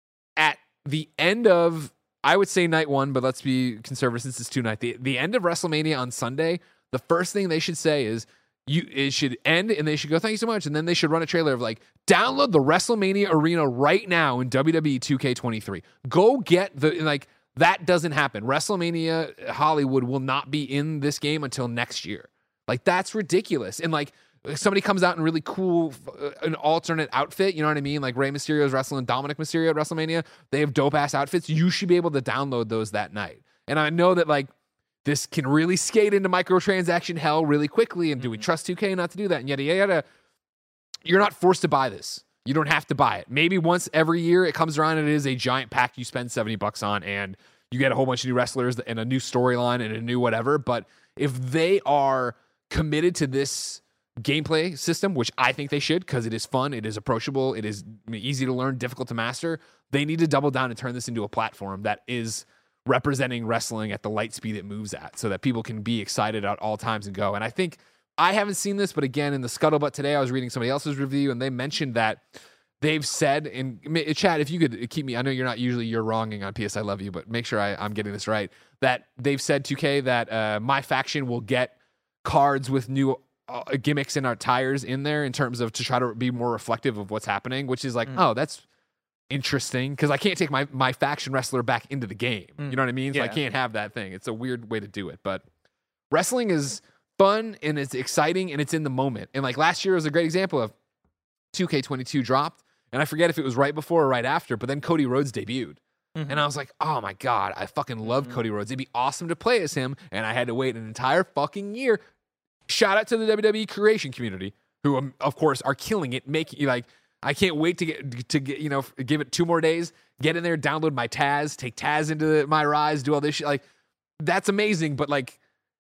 At the end of, I would say night one, but let's be conservative since it's two night. The, the end of WrestleMania on Sunday, the first thing they should say is, you it should end and they should go, thank you so much. And then they should run a trailer of like, download the WrestleMania Arena right now in W W E two K twenty-three. Go get the, like, that doesn't happen. WrestleMania Hollywood will not be in this game until next year. Like, that's ridiculous. And like, if somebody comes out in really cool, uh, an alternate outfit, you know what I mean? Like Rey Mysterio's wrestling Dominic Mysterio at WrestleMania. They have dope ass outfits. You should be able to download those that night. And I know that like, this can really skate into microtransaction hell really quickly. And do we trust two K not to do that? And yada, yada, yada. You're not forced to buy this. You don't have to buy it. Maybe once every year it comes around and it is a giant pack you spend seventy bucks on and you get a whole bunch of new wrestlers and a new storyline and a new whatever. But if they are committed to this gameplay system, which I think they should, because it is fun, it is approachable, it is easy to learn, difficult to master, they need to double down and turn this into a platform that is representing wrestling at the light speed it moves at, so that people can be excited at all times and go. And I think, I haven't seen this, but again, in the scuttlebutt today, I was reading somebody else's review and they mentioned that they've said, and Chad, if you could keep me, I know you're not usually, you're wronging on P S I Love You, but make sure I, I'm getting this right, that they've said, two K, that uh, my faction will get cards with new uh, gimmicks and our tires in there in terms of to try to be more reflective of what's happening, which is like, mm. oh, that's interesting, because I can't take my, my faction wrestler back into the game. Mm. You know what I mean? So yeah. I can't have that thing. It's a weird way to do it, but wrestling is fun and it's exciting and it's in the moment. And like last year was a great example of two K twenty-two dropped, and I forget if it was right before or right after, but then Cody Rhodes debuted. Mm-hmm. And I was like, oh my God, I fucking love mm-hmm. Cody Rhodes. It'd be awesome to play as him. And I had to wait an entire fucking year. Shout out to the W W E creation community, who um, of course are killing it, making like, I can't wait to get, to get, you know, give it two more days, get in there, download my Taz, take Taz into my Rise, do all this shit. Like, that's amazing. But like,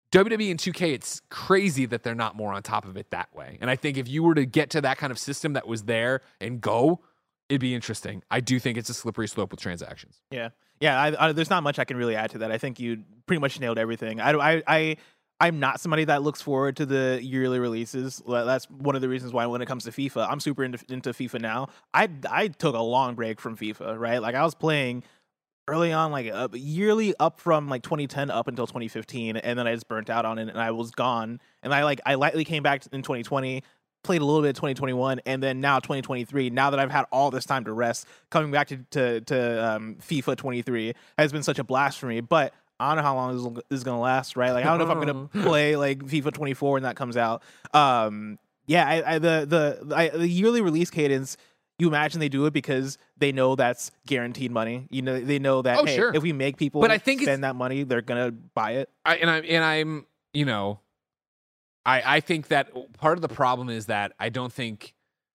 W W E and two K, it's crazy that they're not more on top of it that way. And I think if you were to get to that kind of system that was there and go, it'd be interesting. I do think it's a slippery slope with transactions. Yeah, yeah. I, I, there's not much I can really add to that. I think you pretty much nailed everything. I, I, I, I'm not somebody that looks forward to the yearly releases. That's one of the reasons why when it comes to FIFA, I'm super into, into FIFA now. I, I took a long break from FIFA, right? Like I was playing early on, like uh, yearly up from like twenty ten up until twenty fifteen, and then I just burnt out on it and I was gone. And I like I lightly came back in twenty twenty, played a little bit of twenty twenty-one, and then now twenty twenty-three. Now that I've had all this time to rest, coming back to to, to um, FIFA twenty-three has been such a blast for me. But I don't know how long this is going to last, right? Like I don't know if I'm going to play like FIFA twenty-four when that comes out. Um, yeah, I, I, the the I, the yearly release cadence. You imagine they do it because they know that's guaranteed money. You know, they know that Oh, hey, sure. if we make people But I think spend that money, they're gonna buy it. I, and I'm and I'm you know, I I think that part of the problem is that I don't think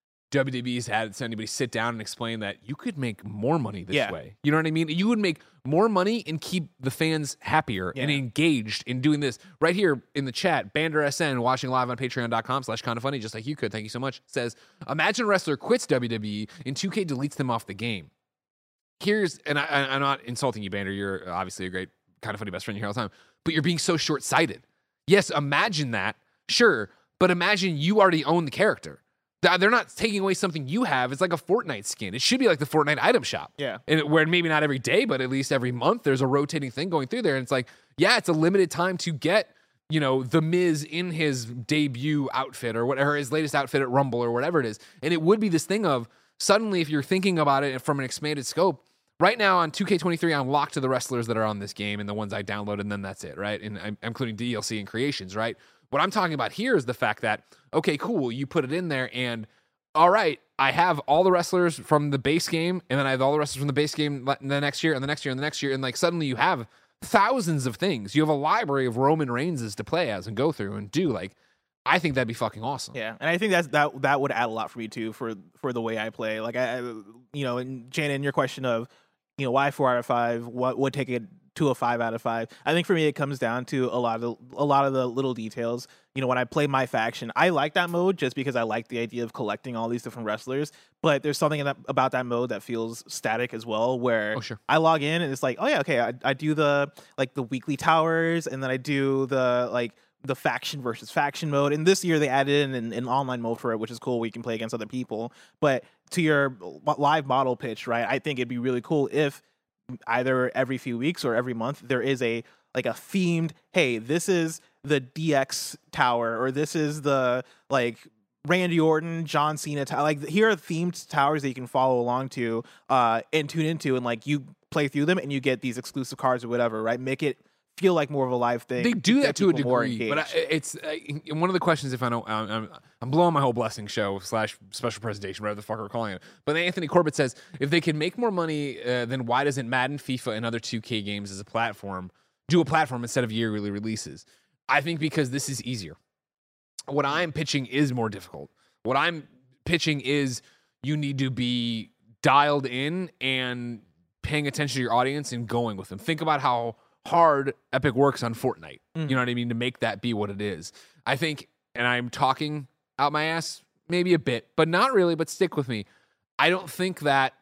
W W E's had anybody sit down and explain that you could make more money this Yeah. way. You know what I mean? You would make more money and keep the fans happier and Yeah. engaged in doing this. Right here in the chat, Bander S N, watching live on patreon.com slash kind of funny, just like you could. Thank you so much. Says, imagine a wrestler quits W W E and two K deletes them off the game. Here's, and I, I- I'm not insulting you, Bander. You're obviously a great, kind of funny best friend you're here all the time, but you're being so short-sighted. Yes, imagine that, sure, but imagine you already own the character. They're not taking away something you have. It's like a Fortnite skin. It should be like the Fortnite item shop. Yeah. And it, where maybe not every day, but at least every month, there's a rotating thing going through there. And it's like, yeah, it's a limited time to get, you know, The Miz in his debut outfit or whatever, his latest outfit at Rumble or whatever it is. And it would be this thing of suddenly, if you're thinking about it from an expanded scope, right now on two K twenty-three, I'm locked to the wrestlers that are on this game and the ones I downloaded, and then that's it, right? And I'm including D L C and creations, right? What I'm talking about here is the fact that, okay, cool, you put it in there and all right, I have all the wrestlers from the base game, and then I have all the wrestlers from the base game the next year, and the next year, and the next year, and like suddenly you have thousands of things. You have a library of Roman Reigns to play as and go through and do. Like, I think that'd be fucking awesome. Yeah, and I think that's that that would add a lot for me too for for the way I play. Like I, I you know, and Janet, your question of, you know, why four out of five? What would take it to a five out of five? I think for me it comes down to a lot of a lot of the little details. You know, when I play my faction, I like that mode just because I like the idea of collecting all these different wrestlers. But there's something in that, about that mode that feels static as well, where Oh, sure. I log in and it's like, oh yeah, okay, I, I do the like the weekly towers, and then I do the like the faction versus faction mode. And this year they added in an, an online mode for it, which is cool. We can play against other people. But to your live model pitch, right? I think it'd be really cool if either every few weeks or every month there is a like a themed, hey, this is the D X tower, or this is the like Randy Orton, John Cena tower. Like here are themed towers that you can follow along to uh and tune into, and like you play through them and you get these exclusive cards or whatever, right? Make it feel like more of a live thing. They do get that to a people more degree, but I, engaged. it's uh, one of the questions. If I don't, I'm, I'm, I'm blowing my whole blessing show slash special presentation, whatever the fuck we're calling it. But Anthony Corbett says, if they can make more money, uh, then why doesn't Madden, FIFA, and other two K games as a platform do a platform instead of yearly releases? I think because this is easier. What I'm pitching is more difficult. What I'm pitching is you need to be dialed in and paying attention to your audience and going with them. Think about how hard Epic works on Fortnite. Mm. You know what I mean? To make that be what it is. I think, and I'm talking out my ass maybe a bit, but not really, but stick with me. I don't think that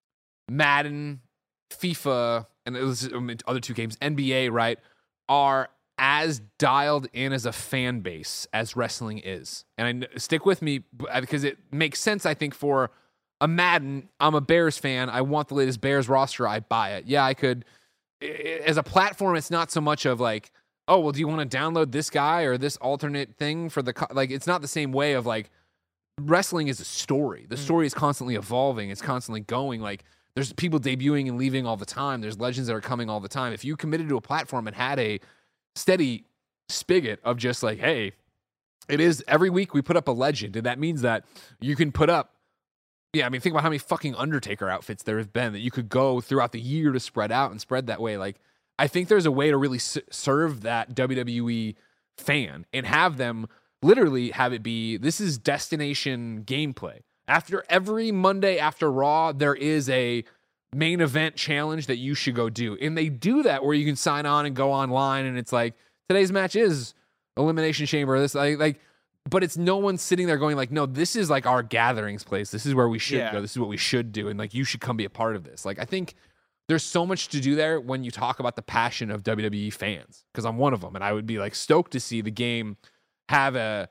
Madden, FIFA, and it was, um, other two games, N B A, right, are as dialed in as a fan base as wrestling is. And I kn- stick with me because it makes sense, I think, for a Madden. I'm a Bears fan. I want the latest Bears roster. I buy it. Yeah, I could. As a platform, it's not so much of like, oh, well, do you want to download this guy or this alternate thing for the, co-? like, it's not the same way of like, wrestling is a story. The story is constantly evolving. It's constantly going. Like, there's people debuting and leaving all the time. There's legends that are coming all the time. If you committed to a platform and had a steady spigot of just like, hey, it is every week we put up a legend, and that means that you can put up, yeah, I mean, think about how many fucking Undertaker outfits there have been that you could go throughout the year to spread out and spread that way. Like, I think there's a way to really s- serve that W W E fan and have them literally have it be, this is destination gameplay. After every Monday after Raw, there is a main event challenge that you should go do. And they do that where you can sign on and go online, and it's like today's match is Elimination Chamber. This like like, but it's no one sitting there going like, no, this is like our gatherings place. This is where we should Yeah. go. This is what we should do, and like you should come be a part of this. Like I think there's so much to do there when you talk about the passion of W W E fans, because I'm one of them, and I would be like stoked to see the game have a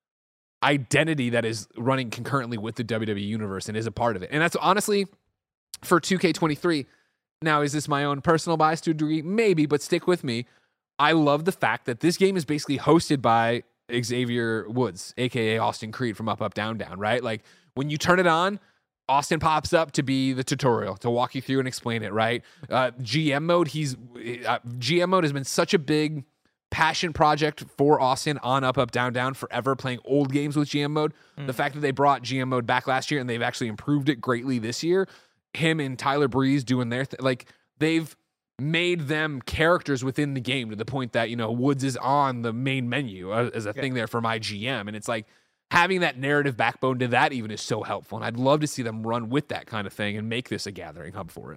identity that is running concurrently with the W W E universe and is a part of it. And that's honestly for two K twenty-three. Now, is this my own personal bias to a degree? Maybe, but stick with me. I love the fact that this game is basically hosted by Xavier Woods, aka Austin Creed from Up Up Down Down, right? Like when you turn it on, Austin pops up to be the tutorial, to walk you through and explain it, right? Uh, G M mode, he's uh, G M mode has been such a big passion project for Austin on Up Up Down Down forever, playing old games with G M mode. Mm. The fact that they brought G M mode back last year and they've actually improved it greatly this year, him and Tyler Breeze doing their thing, like they've made them characters within the game to the point that, you know, Woods is on the main menu as a yeah. thing there for my G M. And it's like having that narrative backbone to that even is so helpful. And I'd love to see them run with that kind of thing and make this a gathering hub for it.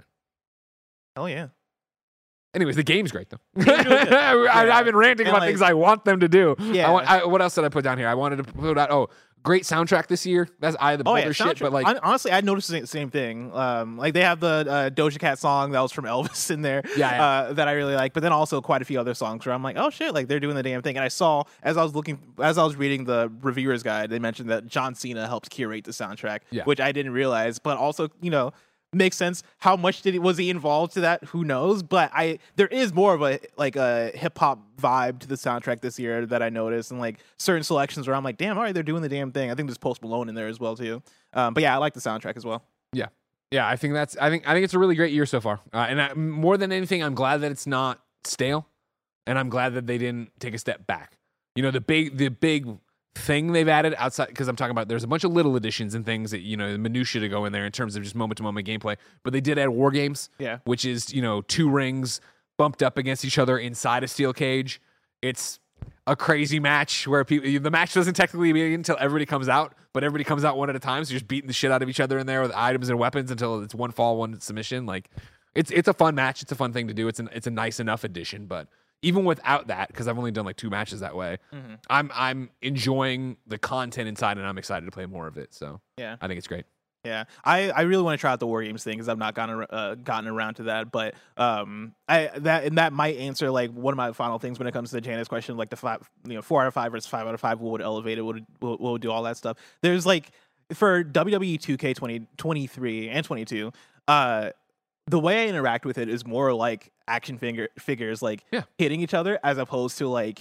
Oh, yeah. Anyways, the game's great though. I, yeah. I've been ranting and about like, things I want them to do. Yeah. I want, I, what else did I put down here? I wanted to put out, oh, great soundtrack this year. That's Eye of the oh, Beholder yeah, shit. But like, I, honestly, I noticed the same thing. Um, like they have the uh, Doja Cat song that was from Elvis in there. Yeah, yeah. Uh, that I really like. But then also quite a few other songs where I'm like, oh shit, like they're doing the damn thing. And I saw as I was looking, as I was reading the reviewer's guide, they mentioned that John Cena helped curate the soundtrack, yeah. which I didn't realize. But also, you know, makes sense. How much did he was he involved to that? Who knows? But I there is more of a like a hip hop vibe to the soundtrack this year that I noticed, and like certain selections where I'm like, damn, all right, they're doing the damn thing. I think there's Post Malone in there as well too. Um, but yeah, I like the soundtrack as well. Yeah, yeah, I think that's I think I think it's a really great year so far. Uh, and I, more than anything, I'm glad that it's not stale, and I'm glad that they didn't take a step back. You know, the big the big. thing they've added outside, because I'm talking about there's a bunch of little additions and things that, you know, the minutia to go in there in terms of just moment to moment gameplay, but they did add war games, yeah, which is, you know, two rings bumped up against each other inside a steel cage. It's a crazy match where people the match doesn't technically begin until everybody comes out, but everybody comes out one at a time, so you're just beating the shit out of each other in there with items and weapons until it's one fall, one submission. Like it's it's a fun match, it's a fun thing to do, it's an it's a nice enough addition. But even without that, because I've only done like two matches that way, mm-hmm. I'm I'm enjoying the content inside, and I'm excited to play more of it. So yeah, I think it's great. Yeah, I, I really want to try out the war games thing because I've not gotten uh, gotten around to that. But um, I that and that might answer like one of my final things when it comes to Janet's question, like the five, you know, four out of five versus five out of five. What would elevate it? What would, what would do all that stuff? There's like for W W E two K twenty, twenty-three and twenty-two. Uh, the way I interact with it is more like action figure figures like yeah. hitting each other as opposed to like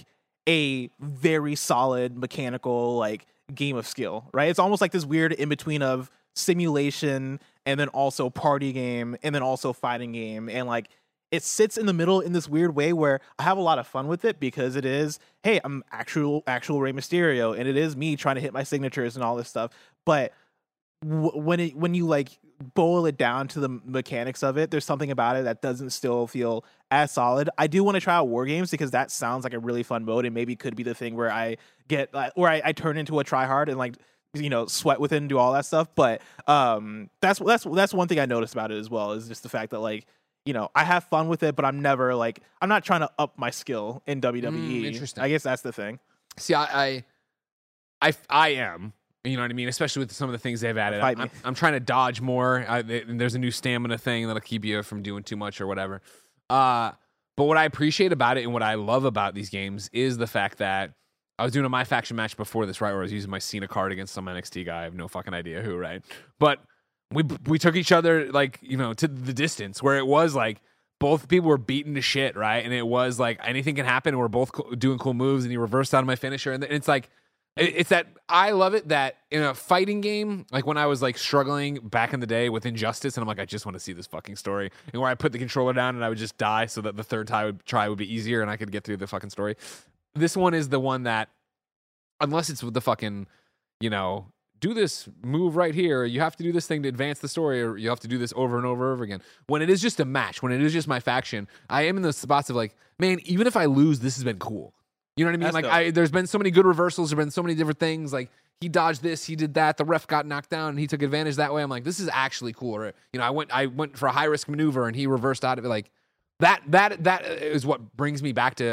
a very solid mechanical like game of skill, right? It's almost like this weird in between of simulation and then also party game and then also fighting game, and like it sits in the middle in this weird way where I have a lot of fun with it because it is, hey, I'm actual actual Rey Mysterio and it is me trying to hit my signatures and all this stuff, but w- when it when you like boil it down to the mechanics of it, there's something about it that doesn't still feel as solid. I do want to try out war games because that sounds like a really fun mode, and maybe could be the thing where I get uh, where I, I turn into a tryhard and like, you know, sweat with it and do all that stuff. But um, that's that's that's one thing I noticed about it as well, is just the fact that like, you know, I have fun with it, but I'm never like I'm not trying to up my skill in W W E. Mm, interesting. I guess that's the thing. See, I, I, I, I am. You know what I mean? Especially with some of the things they've added. Fight I'm, me. I'm trying to dodge more. I, there's a new stamina thing that'll keep you from doing too much or whatever. Uh, but what I appreciate about it and what I love about these games is the fact that I was doing a My Faction match before this, right, where I was using my Cena card against some N X T guy. I have no fucking idea who, right? But we we took each other, like, you know, to the distance where it was like both people were beaten to shit, right? And it was like anything can happen. And we're both co- doing cool moves, and he reversed out of my finisher. And it's like, it's that I love it that in a fighting game, like when I was like struggling back in the day with Injustice, and I'm like, I just want to see this fucking story, and where I put the controller down and I would just die so that the third time would try would be easier and I could get through the fucking story. This one is the one that, unless it's with the fucking, you know, do this move right here, you have to do this thing to advance the story, or you have to do this over and over and over again. When it is just a match, when it is just my faction, I am in the spots of like, man, even if I lose, this has been cool. You know what I mean? That's like, dope. I, there's been so many good reversals. There's been so many different things. Like, he dodged this, he did that. The ref got knocked down, and he took advantage that way. I'm like, this is actually cool. Or, you know, I went, I went for a high risk maneuver, and he reversed out of it. Like that, that, that is what brings me back to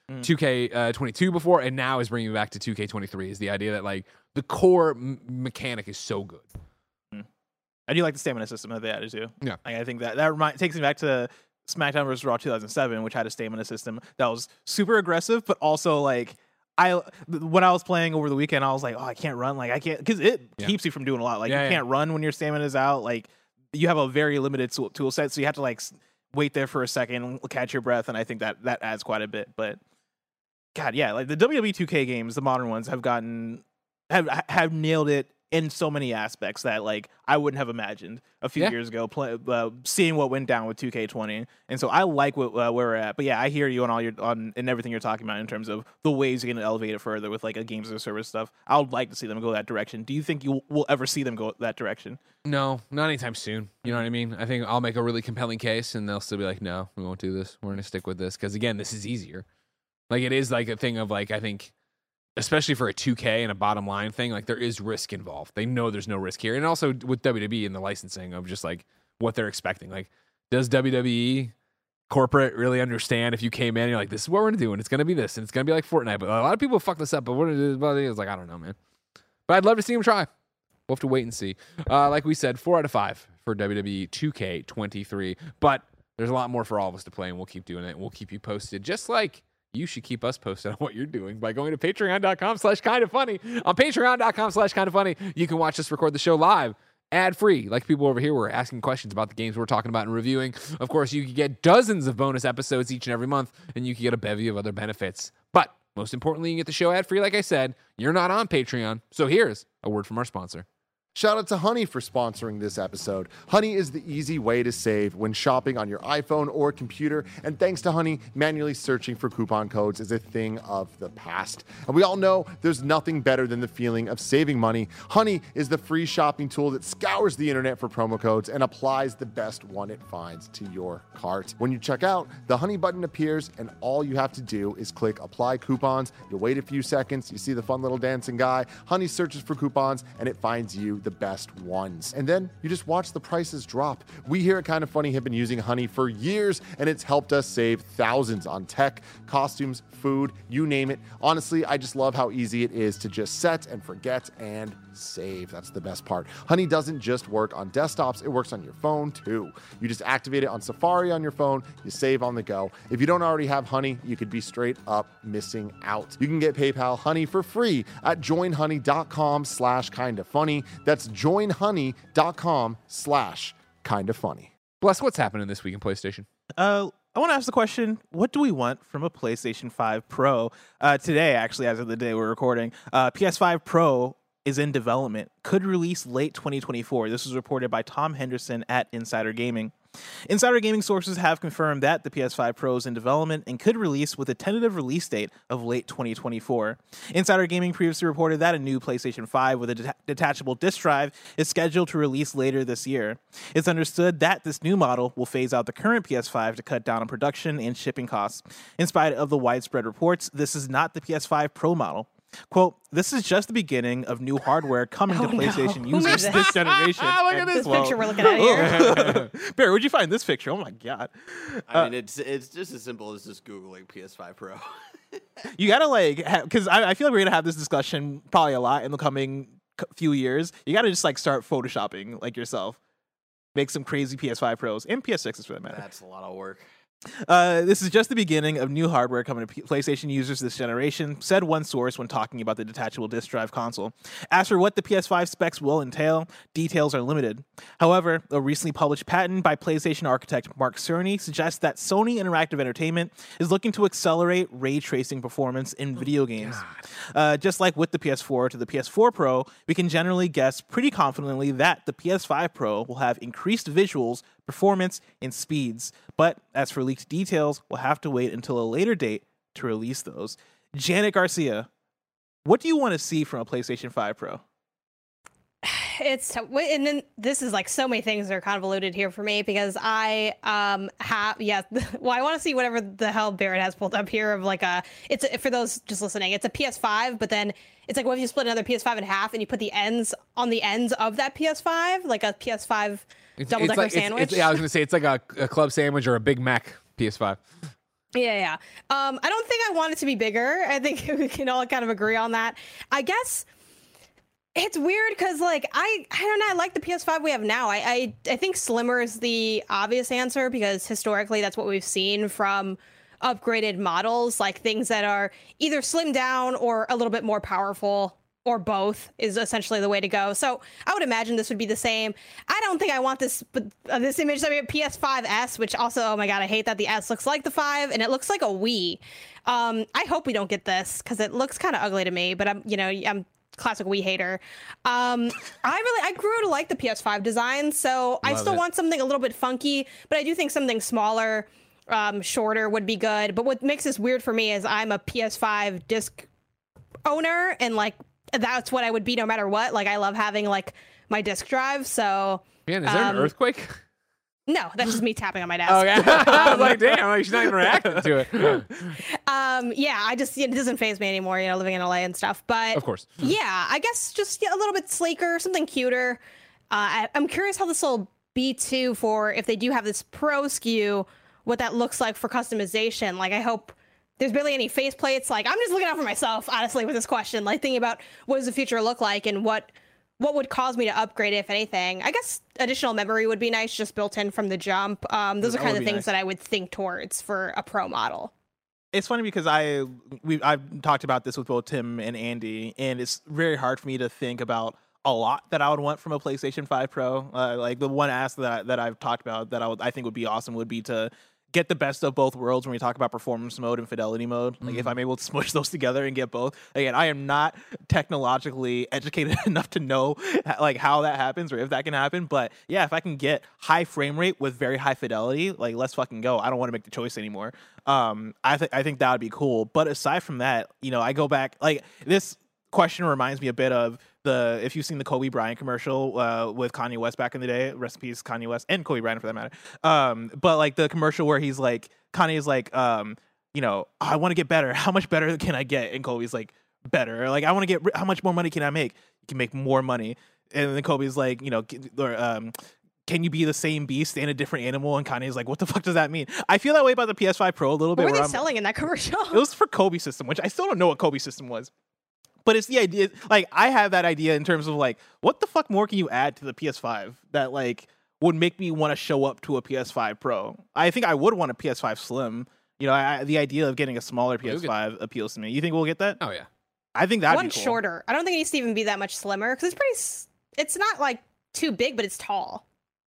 mm. two K twenty-two before, and now is bringing me back to two K twenty-three. Is the idea that like the core m- mechanic is so good. Mm. I do like the stamina system that they added too. Yeah, like, I think that that remind, takes me back to SmackDown versus. Raw two thousand seven, which had a stamina system that was super aggressive, but also like. I when I was playing over the weekend, I was like, oh, I can't run. Like I can't because it yeah. keeps you from doing a lot. Like yeah, you yeah. can't run when your stamina is out. Like you have a very limited tool, tool set, so you have to like wait there for a second, catch your breath, and I think that that adds quite a bit. But God, yeah, like the W W E two K games, the modern ones have gotten have have nailed it in so many aspects that like I wouldn't have imagined a few yeah. years ago. Play, uh, seeing what went down with two K twenty, and so I like what, uh, where we're at. But yeah, I hear you on all your on and everything you're talking about in terms of the ways you can elevate it further with like a games as a service stuff. I would like to see them go that direction. Do you think you will ever see them go that direction? No, not anytime soon. You know what I mean? I think I'll make a really compelling case, and they'll still be like, "No, we won't do this. We're going to stick with this." Because again, this is easier. Like it is like a thing of like I think. Especially for a two K and a bottom line thing, like there is risk involved. They know there's no risk here. And also with W W E and the licensing of just like what they're expecting. Like, does W W E corporate really understand if you came in and you're like, this is what we're going to do and it's going to be this and it's going to be like Fortnite. But a lot of people fuck this up. But what it is, but it's like, I don't know, man. But I'd love to see them try. We'll have to wait and see. Uh, like we said, four out of five for W W E two K twenty-three. But there's a lot more for all of us to play and we'll keep doing it. We'll keep you posted just like you should keep us posted on what you're doing by going to patreon.com slash kind of funny. On patreon.com slash kind of funny, you can watch us record the show live, ad-free, like people over here were asking questions about the games we're talking about and reviewing. Of course, you can get dozens of bonus episodes each and every month, and you can get a bevy of other benefits. But most importantly, you can get the show ad-free, like I said. You're not on Patreon, so here's a word from our sponsor. Shout out to Honey for sponsoring this episode. Honey is the easy way to save when shopping on your iPhone or computer. And thanks to Honey, manually searching for coupon codes is a thing of the past. And we all know there's nothing better than the feeling of saving money. Honey is the free shopping tool that scours the internet for promo codes and applies the best one it finds to your cart. When you check out, the Honey button appears and all you have to do is click apply coupons. You wait a few seconds, you see the fun little dancing guy. Honey searches for coupons and it finds you the best ones. And then you just watch the prices drop. We here at Kind of Funny have been using Honey for years, and it's helped us save thousands on tech, costumes, food, you name it. Honestly, I just love how easy it is to just set and forget and save. That's the best part. Honey doesn't just work on desktops, it works on your phone too. You just activate it on Safari on your phone, you save on the go. If you don't already have Honey, you could be straight up missing out. You can get PayPal Honey for free at joinhoney.com slash kind of funny. That's joinhoney.com slash kind of funny. Bless, what's happening this week in PlayStation? Uh, I want to ask the question, what do we want from a PlayStation five Pro? Uh, today, actually, as of the day we're recording, uh, P S five Pro is in development, could release late twenty twenty-four. This was reported by Tom Henderson at Insider Gaming. Insider Gaming sources have confirmed that the P S five Pro is in development and could release with a tentative release date of late twenty twenty-four. Insider Gaming previously reported that a new PlayStation five with a det- detachable disk drive is scheduled to release later this year. It's understood that this new model will phase out the current P S five to cut down on production and shipping costs. In spite of the widespread reports, this is not the P S five Pro model. Quote, this is just the beginning of new hardware coming oh, to PlayStation no. users this? this generation. Look at And, this well, picture we're looking at here. Barry, where'd you find this picture? Oh my God. I mean, it's it's just as simple as just Googling P S five Pro. You gotta like, because I, I feel like we're gonna have this discussion probably a lot in the coming c- few years. You gotta just like start photoshopping like yourself. Make some crazy P S five Pros and P S sixes for that matter. That's a lot of work. Uh, this is just the beginning of new hardware coming to P- PlayStation users this generation, said one source when talking about the detachable disk drive console. As for what the P S five specs will entail, details are limited. However, a recently published patent by PlayStation architect Mark Cerny suggests that Sony Interactive Entertainment is looking to accelerate ray tracing performance in video games. Uh, just like with the P S four to the P S four Pro, we can generally guess pretty confidently that the P S five Pro will have increased visuals, performance, and speeds. But as for leaked details, we'll have to wait until a later date to release those. Janet Garcia, what do you want to see from a PlayStation five Pro? It's and then this is like so many things that are convoluted here for me because I um have yeah well I want to see whatever the hell Barrett has pulled up here of like a it's a, for those just listening, it's a P S five, but then it's like what if you split another P S five in half and you put the ends on the ends of that P S five, like a P S five It's, double it's decker like, sandwich. It's, it's, yeah, I was gonna say it's like a, a club sandwich or a Big Mac P S five. Yeah, yeah. Um, I don't think I want it to be bigger. I think we can all kind of agree on that. I guess it's weird because, like, I, I don't know. I like the P S five we have now. I, I, I think slimmer is the obvious answer because historically that's what we've seen from upgraded models, like things that are either slimmed down or a little bit more powerful, or both is essentially the way to go. So I would imagine this would be the same. I don't think I want this uh, this image. I mean, P S five S, which also, oh my god, I hate that the S looks like the five and it looks like a Wii. Um, I hope we don't get this because it looks kind of ugly to me. But I'm, you know, I'm classic Wii hater. Um, I really, I grew to like the P S five design, so Love I still it. want something a little bit funky. But I do think something smaller, um, shorter would be good. But what makes this weird for me is I'm a P S five disc owner and like. That's what I would be no matter what. Like, I love having like my disk drive. So, man, is there um, an earthquake? No, that's just me tapping on my desk. Oh, yeah. I was like, damn, like, she's not even reacting to it. um, yeah, I just, it doesn't faze me anymore, you know, living in L A and stuff. But of course, yeah, I guess just yeah, a little bit sleeker, something cuter. Uh, I, I'm curious how this will be too for if they do have this Pro S K U, what that looks like for customization. Like, I hope there's barely any faceplates. Like, I'm just looking out for myself, honestly, with this question. Like, thinking about what does the future look like and what what would cause me to upgrade, if anything. I guess additional memory would be nice, just built in from the jump. Um, those that are kind of things nice. that I would think towards for a Pro model. It's funny because I we I've talked about this with both Tim and Andy, and it's very hard for me to think about a lot that I would want from a PlayStation five Pro. Uh, like the one ask that I, that I've talked about that I would I think would be awesome would be to get the best of both worlds when we talk about performance mode and fidelity mode. Like, mm. if I'm able to smush those together and get both. Again, I am not technologically educated enough to know like how that happens or if that can happen. But yeah, if I can get high frame rate with very high fidelity, like, let's fucking go. I don't want to make the choice anymore. Um, I think I think that would be cool. But aside from that, you know, I go back like this question reminds me a bit of the if you've seen the Kobe Bryant commercial uh, with Kanye West back in the day, rest in peace Kanye West and Kobe Bryant for that matter. Um, but like the commercial where he's like Kanye's like, um, you know, I want to get better. How much better can I get? And Kobe's like, better. Like, I want to get how much more money can I make? You can make more money. And then Kobe's like, you know, or, um, can you be the same beast and a different animal? And Kanye's like, what the fuck does that mean? I feel that way about the P S five Pro a little bit. What were they I'm, selling in that commercial? It was for Kobe system, which I still don't know what Kobe system was. But it's the idea, like, I have that idea in terms of, like, what the fuck more can you add to the P S five that, like, would make me want to show up to a P S five Pro? I think I would want a P S five Slim. You know, I, the idea of getting a smaller P S five get... appeals to me. You think we'll get that? Oh, yeah. I think that'd One be cool. shorter. I don't think it needs to even be that much slimmer, because it's pretty, it's not, like, too big, but it's tall.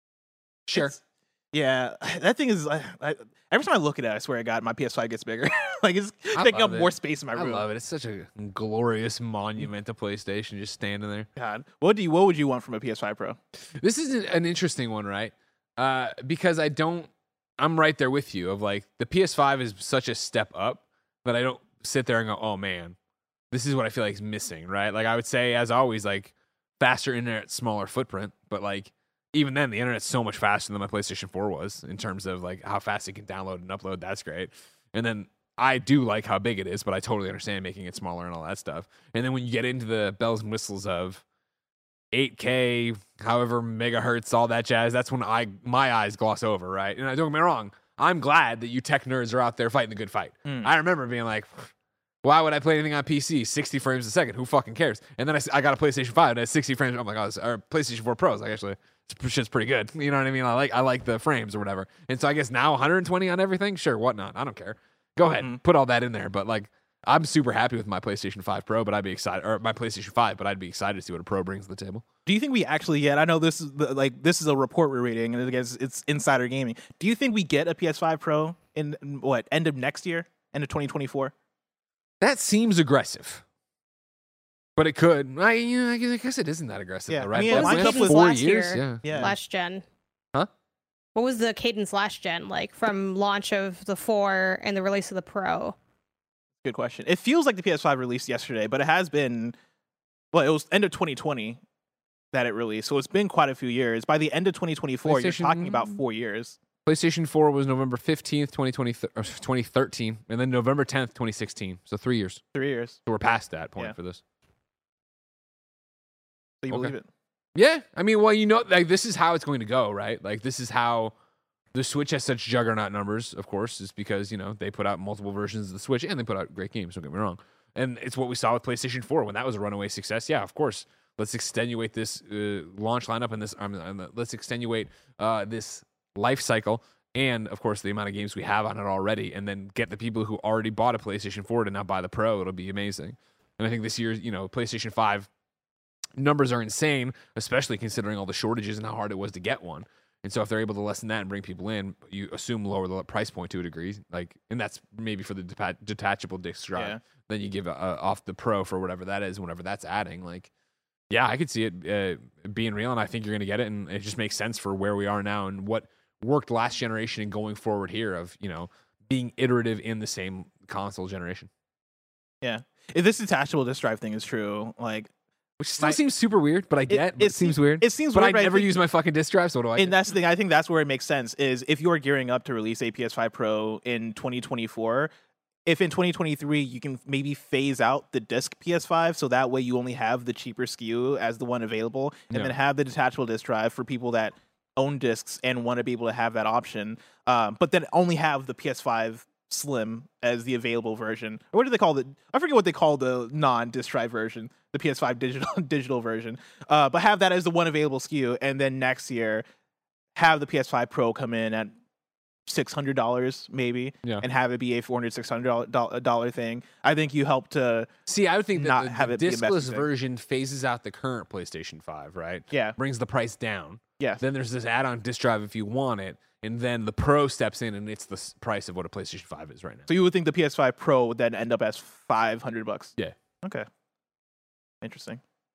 Sure. It's, yeah, that thing is, I, I, every time I look at it, I swear to God, my P S five gets bigger. Like, it's I taking up it. more space in my room. I love it. It's such a glorious monument to PlayStation just standing there. God, what do you, what would you want from a P S five Pro? This is an, an interesting one, right? Uh, because I don't, I'm right there with you of like, the P S five is such a step up, but I don't sit there and go, oh man, this is what I feel like is missing, right? Like, I would say, as always, like, faster internet, smaller footprint, but like, even then, the internet's so much faster than my PlayStation four was in terms of like how fast it can download and upload. That's great. And then I do like how big it is, but I totally understand making it smaller and all that stuff. And then when you get into the bells and whistles of eight K, however megahertz, all that jazz, that's when I my eyes gloss over, right? And I don't get me wrong, I'm glad that you tech nerds are out there fighting the good fight. Mm. I remember being like, why would I play anything on P C? sixty frames a second. Who fucking cares? And then I, I got a PlayStation five and it has sixty frames. I'm like, oh, this, or PlayStation four Pro is like, actually, it's shit's pretty good. You know what I mean? I like I like the frames or whatever. And so I guess now one hundred twenty on everything? Sure, whatnot. I don't care. Go ahead, mm-hmm. put all that in there. But like, I'm super happy with my PlayStation five Pro, but I'd be excited, or my PlayStation five, but I'd be excited to see what a Pro brings to the table. Do you think we actually get, I know this is the, like, this is a report we're reading, and I guess it's insider gaming. Do you think we get a P S five Pro in, in what, end of next year? End of twenty twenty-four? That seems aggressive, but it could. I, you know, I guess it isn't that aggressive, yeah. though, right? I mean, what was the cadence four last years, year, yeah. yeah. last gen? Huh? What was the cadence last gen like from launch of the four and the release of the Pro? Good question. It feels like the P S five released yesterday, but it has been, well, it was end of twenty twenty that it released, so it's been quite a few years. By the end of twenty twenty-four, you're talking about four years. PlayStation four was November fifteenth, twenty twenty, or twenty thirteen, and then November tenth, twenty sixteen. So three years. Three years. So we're past that point yeah. for this. So you okay. believe it? Yeah. I mean, well, you know, like, this is how it's going to go, right? Like, this is how the Switch has such juggernaut numbers, of course, is because, you know, they put out multiple versions of the Switch and they put out great games, don't get me wrong. And it's what we saw with PlayStation four when that was a runaway success. Yeah, of course. Let's extenuate this uh, launch lineup and this. Um, um, let's extenuate uh, this life cycle, and of course the amount of games we have on it already, and then get the people who already bought a PlayStation four to now buy the Pro. It'll be amazing. And I think this year, you know, PlayStation five numbers are insane, especially considering all the shortages and how hard it was to get one. And so if they're able to lessen that and bring people in, you assume lower the price point to a degree, like, and that's maybe for the deta- detachable disc drive. Yeah. Then you give uh, off the Pro for whatever that is, whenever that's adding. Like, yeah, I could see it uh, being real, and I think you're going to get it, and it just makes sense for where we are now and what worked last generation and going forward here of, you know, being iterative in the same console generation. Yeah, if this detachable disc drive thing is true, like. Which still my, seems super weird, but I get it, it, it seems weird. It seems but weird, I never think, use my fucking disc drive, so what do I And get? that's the thing. I think that's where it makes sense is if you are gearing up to release a P S five Pro in twenty twenty-four, if in twenty twenty-three you can maybe phase out the disc P S five so that way you only have the cheaper S K U as the one available, and yeah. then have the detachable disc drive for people that own discs and want to be able to have that option, um, but then only have the P S five Slim as the available version. Or what do they call it? I forget what they call the non-disc drive version, the P S five digital digital version. Uh, but have that as the one available S K U, and then next year have the P S five Pro come in at six hundred dollars maybe, yeah. and have it be a four hundred, six hundred dollars thing. I think you help to see. I would think that not the, have the it be discless version phases out the current PlayStation five, right? Yeah, brings the price down. Yeah. Then there's this add-on disc drive if you want it. And then the Pro steps in, and it's the price of what a PlayStation five is right now. So you would think the P S five Pro would then end up as five hundred bucks? Yeah. Okay. Interesting.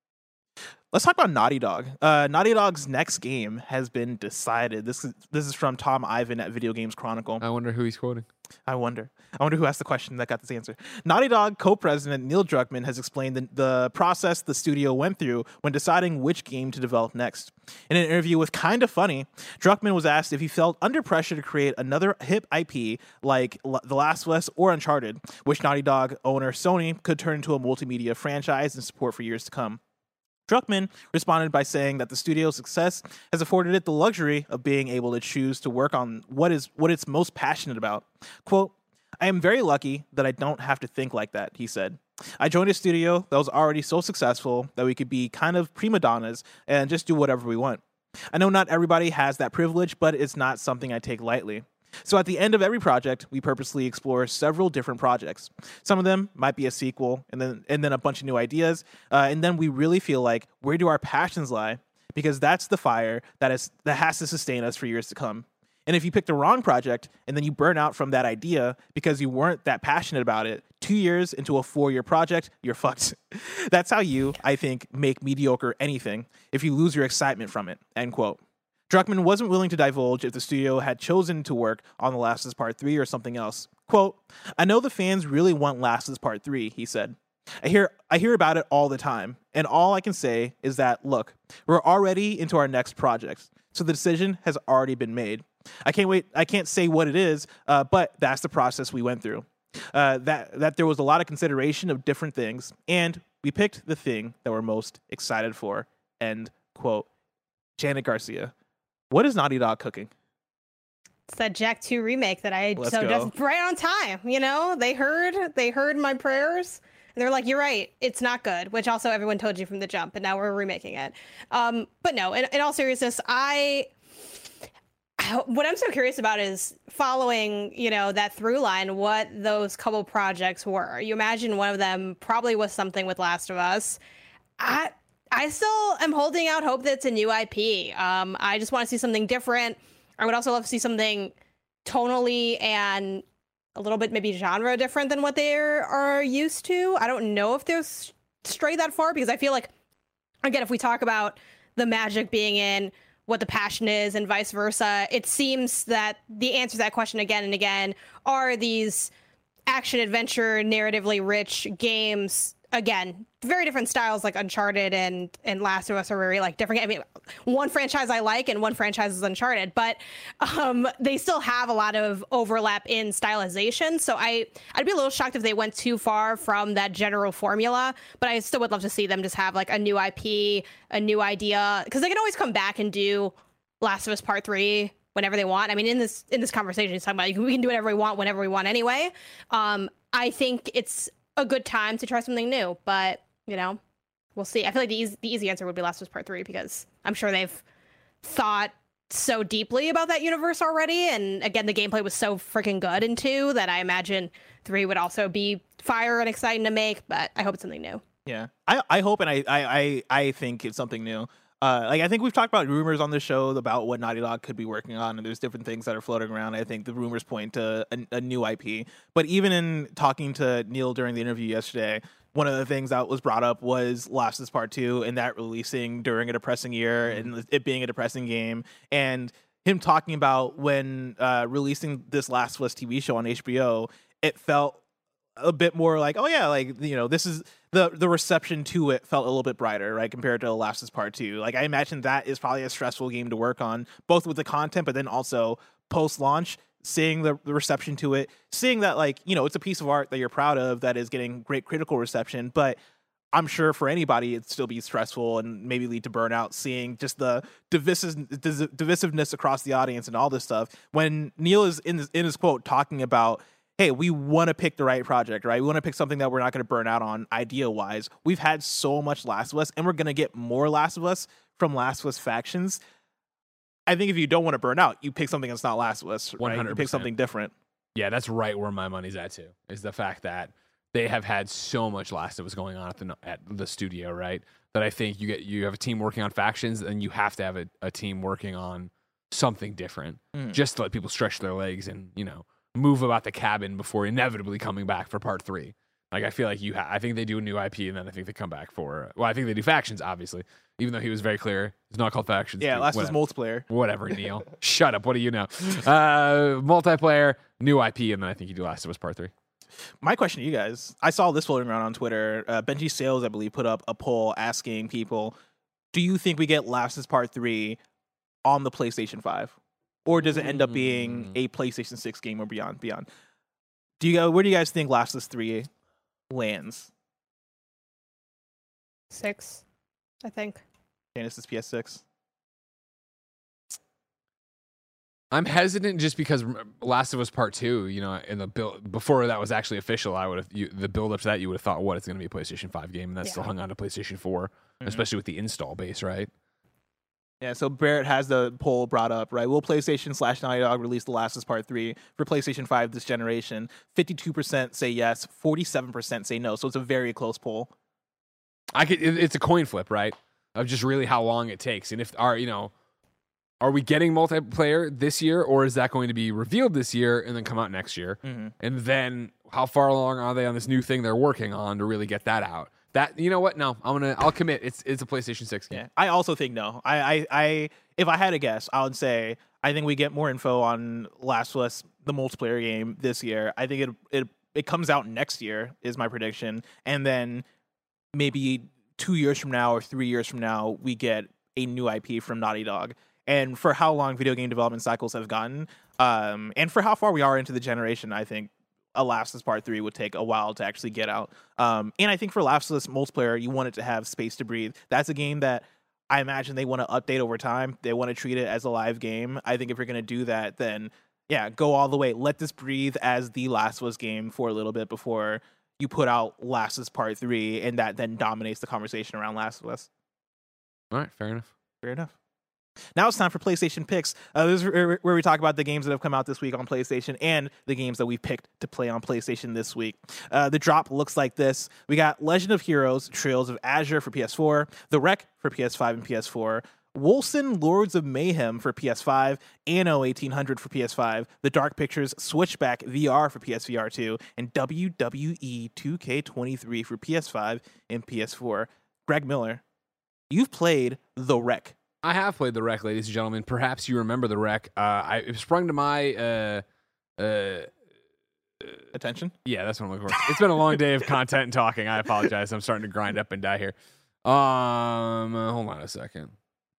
Let's talk about Naughty Dog. Uh, Naughty Dog's next game has been decided. This is this is from Tom Ivan at Video Games Chronicle. I wonder who he's quoting. I wonder. I wonder who asked the question that got this answer. Naughty Dog co-president Neil Druckmann has explained the, the process the studio went through when deciding which game to develop next. In an interview with Kinda Funny, Druckmann was asked if he felt under pressure to create another hip I P like L- The Last of Us or Uncharted, which Naughty Dog owner Sony could turn into a multimedia franchise and support for years to come. Druckmann responded by saying that the studio's success has afforded it the luxury of being able to choose to work on what is what it's most passionate about. Quote, I am very lucky that I don't have to think like that, he said. I joined a studio that was already so successful that we could be kind of prima donnas and just do whatever we want. I know not everybody has that privilege, but it's not something I take lightly. So at the end of every project, we purposely explore several different projects. Some of them might be a sequel, and then and then a bunch of new ideas. Uh, and then we really feel like, where do our passions lie? Because that's the fire that is that has to sustain us for years to come. And if you pick the wrong project and then you burn out from that idea because you weren't that passionate about it, two years into a four-year project, you're fucked. That's how you, I think, make mediocre anything if you lose your excitement from it, end quote. Druckmann wasn't willing to divulge if the studio had chosen to work on The Last of Us Part three or something else. Quote, I know the fans really want Last of Us Part three, he said. I hear I hear about it all the time, and all I can say is that, look, we're already into our next project, so the decision has already been made. I can't wait. I can't say what it is, uh, but that's the process we went through. Uh, that that there was a lot of consideration of different things, and we picked the thing that we're most excited for, end quote. Janet Garcia. What is Naughty Dog cooking? It's that Jak two remake that I Let's so go. just right on time. You know, they heard they heard my prayers, and they're like, "You're right, it's not good." Which also everyone told you from the jump, and now we're remaking it. Um, but no, in, in all seriousness, I what I'm so curious about is following, you know, that through line. What those couple projects were. You imagine one of them probably was something with Last of Us. I. I still am holding out hope that it's a new I P. Um, I just want to see something different. I would also love to see something tonally and a little bit maybe genre different than what they are used to. I don't know if they're stray that far because I feel like, again, if we talk about the magic being in what the passion is and vice versa, it seems that the answer to that question again and again are these action adventure narratively rich games. Again, very different styles like Uncharted and and Last of Us are very like different. I mean, one franchise I like and one franchise is Uncharted, but um, they still have a lot of overlap in stylization. So I I'd be a little shocked if they went too far from that general formula. But I still would love to see them just have like a new I P, a new idea, because they can always come back and do Last of Us Part Three whenever they want. I mean, in this in this conversation, he's talking about we can do whatever we want whenever we want anyway. Um, I think it's a good time to try something new, but you know, we'll see. I feel like the easy, the easy answer would be Last of Us Part Three because I'm sure they've thought so deeply about that universe already, and again, the gameplay was so freaking good in two that I imagine three would also be fire and exciting to make. But I hope it's something new. Yeah, I, I hope and I, I, I, I think it's something new. Uh, like I think we've talked about rumors on the show about what Naughty Dog could be working on, and there's different things that are floating around. I think the rumors point to a, a new I P. But even in talking to Neil during the interview yesterday, one of the things that was brought up was Last of Us Part Two and that releasing during a depressing year mm-hmm. and it being a depressing game, and him talking about when uh, releasing this Last of Us T V show on H B O, it felt a bit more like, oh yeah, like, you know, this is the the reception to it felt a little bit brighter, right, compared to Last of Us Part Two. Like I imagine that is probably a stressful game to work on, both with the content, but then also post launch, seeing the, the reception to it, seeing that, like, you know, it's a piece of art that you're proud of that is getting great critical reception, but I'm sure for anybody it'd still be stressful and maybe lead to burnout, seeing just the divisive, divisiveness across the audience and all this stuff. When Neil is in his, in his quote talking about, hey, we want to pick the right project, right? We want to pick something that we're not going to burn out on idea-wise. We've had so much Last of Us, and we're going to get more Last of Us from Last of Us factions. I think if you don't want to burn out, you pick something that's not Last of Us, right? one hundred percent. You pick something different. Yeah, that's right where my money's at, too, is the fact that they have had so much Last of Us going on at the, at the studio, right? That I think you get you have a team working on factions, and you have to have a, a team working on something different, mm. just to let people stretch their legs and, you know, move about the cabin before inevitably coming back for part three. Like, I feel like you ha- I think they do a new I P, and then I think they come back for, well, I think they do factions, obviously, even though he was very clear. It's not called factions. Yeah, dude. Last Whatever. is multiplayer. Whatever, Neil. Shut up. What do you know? Uh, multiplayer, new I P, and then I think you do Last of Us Part three. My question to you guys, I saw this floating around on Twitter. Uh, Benji Sales, I believe, put up a poll asking people, do you think we get Last of Us Part three on the PlayStation five? Or does it end up being a PlayStation six game or beyond? Beyond. Do you go? Where do you guys think Last of Us three lands? Six, I think. Janice is P S six. I'm hesitant just because Last of Us Part Two, you know, in the build before that was actually official, I would have you, the build up to that. You would have thought, what, it's going to be a PlayStation five game, and that's yeah. still hung on to PlayStation four, mm-hmm. especially with the install base, right? Yeah, so Barrett has the poll brought up, right? Will PlayStation slash Naughty Dog release The Last of Us Part three for PlayStation five this generation? fifty-two percent say yes, forty-seven percent say no. So it's a very close poll. I could. It's a coin flip, right? Of just really how long it takes, and if are you know, are we getting multiplayer this year, or is that going to be revealed this year and then come out next year? Mm-hmm. And then how far along are they on this new thing they're working on to really get that out? That, you know what? No, I'm gonna. I'll commit. It's it's a PlayStation six game. Yeah, I also think no. I, I, I if I had to guess, I would say I think we get more info on Last of Us, the multiplayer game, this year. I think it it it comes out next year is my prediction, and then maybe two years from now or three years from now we get a new I P from Naughty Dog. And for how long video game development cycles have gotten, um, and for how far we are into the generation, I think a Last of Us Part three would take a while to actually get out. Um, and I think for Last of Us multiplayer, you want it to have space to breathe. That's a game that I imagine they want to update over time. They want to treat it as a live game. I think if you're going to do that, then yeah, go all the way. Let this breathe as the Last of Us game for a little bit before you put out Last of Us Part three, and that then dominates the conversation around Last of Us. All right, fair enough. Fair enough. Now it's time for PlayStation Picks. Uh, this is where we talk about the games that have come out this week on PlayStation and the games that we picked to play on PlayStation this week. Uh, the drop looks like this. We got Legend of Heroes, Trails of Azure for P S four, The Wreck for P S five and P S four, Wolcen Lords of Mayhem for P S five, Anno eighteen hundred for P S five, The Dark Pictures Switchback V R for P S V R two, and W W E two K twenty-three for P S five and P S four. Greg Miller, you've played The Wreck. I have played The Wreck, ladies and gentlemen. Perhaps you remember The Wreck. Uh, I it sprung to my uh, uh, attention. Yeah, that's what I'm looking for. It's been a long day of content and talking. I apologize. I'm starting to grind up and die here. Um, uh, hold on a second.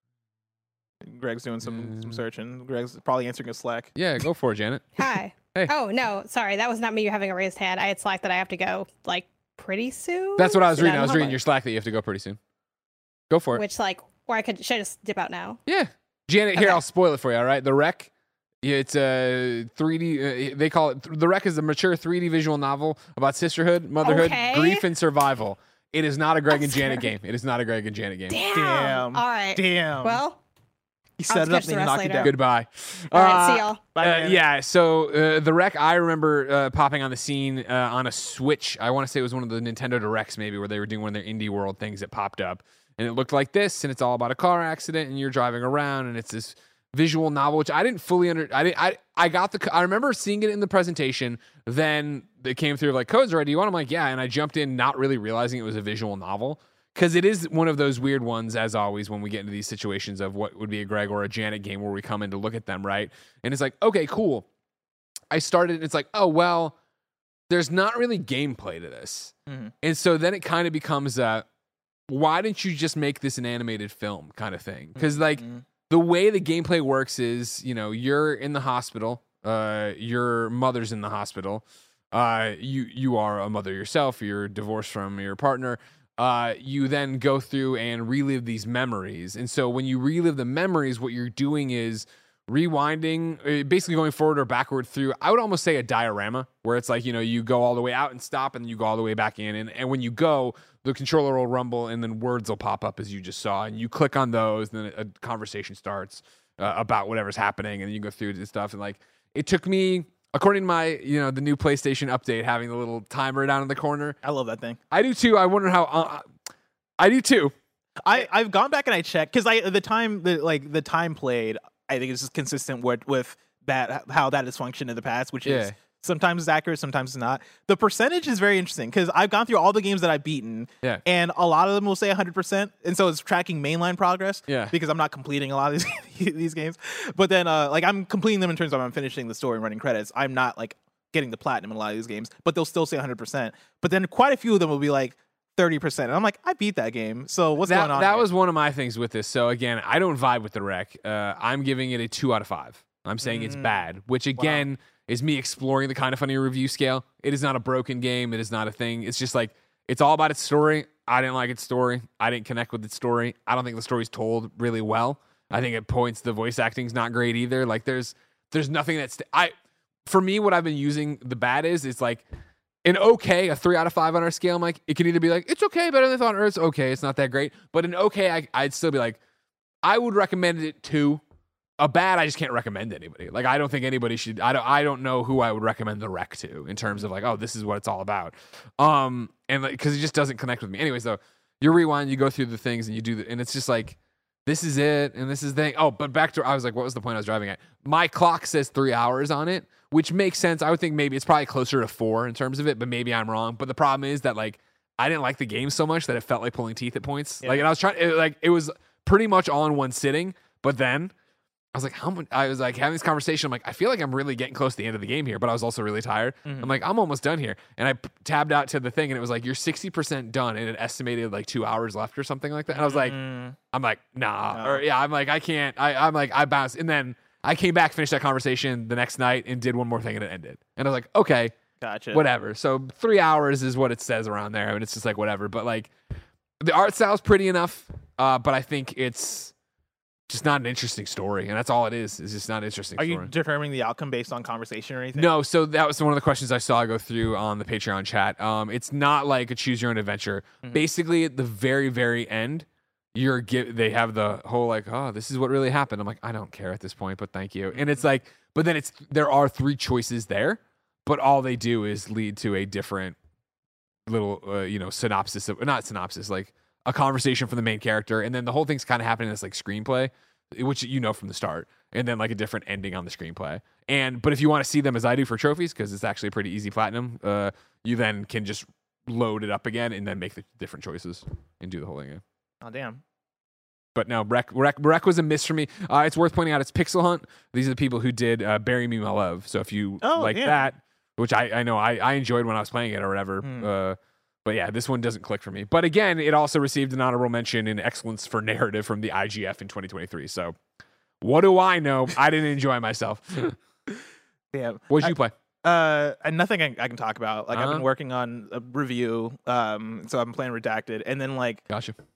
Greg's doing some, some searching. Greg's probably answering a Slack. Yeah, go for it, Janet. Hi. Hey. Oh, no, sorry. That was not me having a raised hand. I had Slack that I have to go, like, pretty soon. That's what I was So reading. I then was how reading about- your Slack that you have to go pretty soon. Go for it. Which, like, or I could, should I just dip out now? Yeah. Janet, here, Okay. I'll spoil it for you, all right? The Wreck Yeah, it's a three D. Uh, they call it The Wreck is a mature three D visual novel about sisterhood, motherhood, Okay. grief, and survival. It is not a Greg I'm and Janet scared. game. It is not a Greg and Janet game. Damn. Damn. All right. Damn. Well, he I'll set it up sketch and the he rest knocked you later. down. Goodbye. all right. Uh, See y'all. Bye, Uh, man. yeah, so uh, the Wreck, I remember uh, popping on the scene uh, on a Switch. I want to say it was one of the Nintendo Directs, maybe, where they were doing one of their Indie World things that popped up. And it looked like this, and it's all about a car accident, and you're driving around, and it's this visual novel, which I didn't fully under. I didn't. I I got the. I remember seeing it in the presentation. Then it came through like codes ready. You want? I'm like, yeah, and I jumped in, not really realizing it was a visual novel. Because it is one of those weird ones, as always, when we get into these situations of what would be a Greg or a Janet game where we come in to look at them, right? And it's like, okay, cool. I started, and it's like, oh, well, there's not really gameplay to this. Mhm. And so then it kind of becomes a, why didn't you just make this an animated film kind of thing? Because, like, Mhm. the way the gameplay works is, you know, you're in the hospital, uh, your mother's in the hospital, uh, you you are a mother yourself, you're divorced from your partner. Uh, you then go through and relive these memories. And so when you relive the memories, what you're doing is rewinding, uh, basically going forward or backward through, I would almost say a diorama, where it's like, you know, you go all the way out and stop, and then you go all the way back in. And, and when you go, the controller will rumble, and then words will pop up as you just saw. And you click on those, and then a conversation starts uh, about whatever's happening. And you go through this stuff. And like, it took me, according to my, you know, the new PlayStation update, having the little timer down in the corner. I love that thing. I do too. I wonder how. Uh, I do too. I I've gone back and I checked because I the time the like the time played. I think it's just consistent with with that how that has functioned in the past, which is Yeah. sometimes it's accurate, sometimes it's not. The percentage is very interesting because I've gone through all the games that I've beaten, Yeah. and a lot of them will say one hundred percent, and so it's tracking mainline progress. Yeah. because I'm not completing a lot of these these games, but then uh like I'm completing them in terms of I'm finishing the story and running credits. I'm not like getting the platinum in a lot of these games, but they'll still say one hundred percent. But then quite a few of them will be like thirty percent, and I'm like, I beat that game. So what's that, going on? That here? was one of my things with this. So again, I don't vibe with the Wreck. Uh, I'm giving it a two out of five. I'm saying it's Mm. bad, which again is me exploring the kind of funny review scale. It is not a broken game. It is not a thing. It's just like, it's all about its story. I didn't like its story. I didn't connect with its story. I don't think the story's told really well. I think it points, the voice acting's not great either. Like there's, there's nothing that's, I, for me, what I've been using the bad is, it's like, an okay, a three out of five on our scale, I'm like, it can either be like, it's okay, better than I thought, or it's okay, it's not that great. But an okay, I, I'd still be like, I would recommend it to. A bad, I just can't recommend to anybody. Like, I don't think anybody should, I don't, I don't know who I would recommend the Wreck to in terms of like, oh, this is what it's all about. Um, and like, cause it just doesn't connect with me. Anyways, though, you rewind, you go through the things and you do the, and it's just like, this is it, and this is the thing. Oh, but back to, I was like, what was the point I was driving at? My clock says three hours on it, which makes sense. I would think maybe it's probably closer to four in terms of it, but maybe I'm wrong. But the problem is that like, I didn't like the game so much that it felt like pulling teeth at points. Yeah. Like, and I was trying, it, like, it was pretty much all in one sitting. But then I was like, how much? I was like having this conversation. I'm like, I feel like I'm really getting close to the end of the game here, but I was also really tired. Mhm. I'm like, I'm almost done here. And I p- tabbed out to the thing, and it was like, you're sixty percent done, and it estimated like two hours left or something like that. And I was like, Mm. I'm like, nah. No. Or yeah, I'm like, I can't. I, I'm like, I bounced. And then I came back, finished that conversation the next night, and did one more thing, and it ended. And I was like, okay, Gotcha. whatever. So three hours is what it says around there, and it's just like whatever. But like, the art style's pretty enough, uh, but I think it's just not an interesting story, and that's all it is. It's just not an interesting Are story. you determining the outcome based on conversation or anything? No, so that was one of the questions I saw go through on the Patreon chat. Um, it's not like a choose your own adventure. Mhm. Basically, at the very, very end, you're give they have the whole like, oh, this is what really happened. I'm like, I don't care at this point, but thank you. And it's like, but then it's there are three choices there, but all they do is lead to a different little, uh, you know, synopsis of not synopsis, like a conversation from the main character, and then the whole thing's kind of happening as like screenplay, which you know from the start, and then like a different ending on the screenplay. And but if you want to see them as I do for trophies, because it's actually a pretty easy platinum, uh, you then can just load it up again and then make the different choices and do the whole thing again. Oh damn. But no, Wreck, Wreck, Wreck was a miss for me. Uh, it's worth pointing out it's Pixel Hunt. These are the people who did uh, Bury Me My Love. So if you Oh, like yeah. that, which I, I know I, I enjoyed when I was playing it or whatever. Hmm. Uh, but yeah, this one doesn't click for me. But again, it also received an honorable mention in excellence for narrative from the I G F in twenty twenty-three. So what do I know? I didn't enjoy myself. Damn. What'd I- you play? Uh, and nothing I, I can talk about. Like I've Uh-huh. been working on a review, um, so I'm playing Redacted, and then like Gotcha.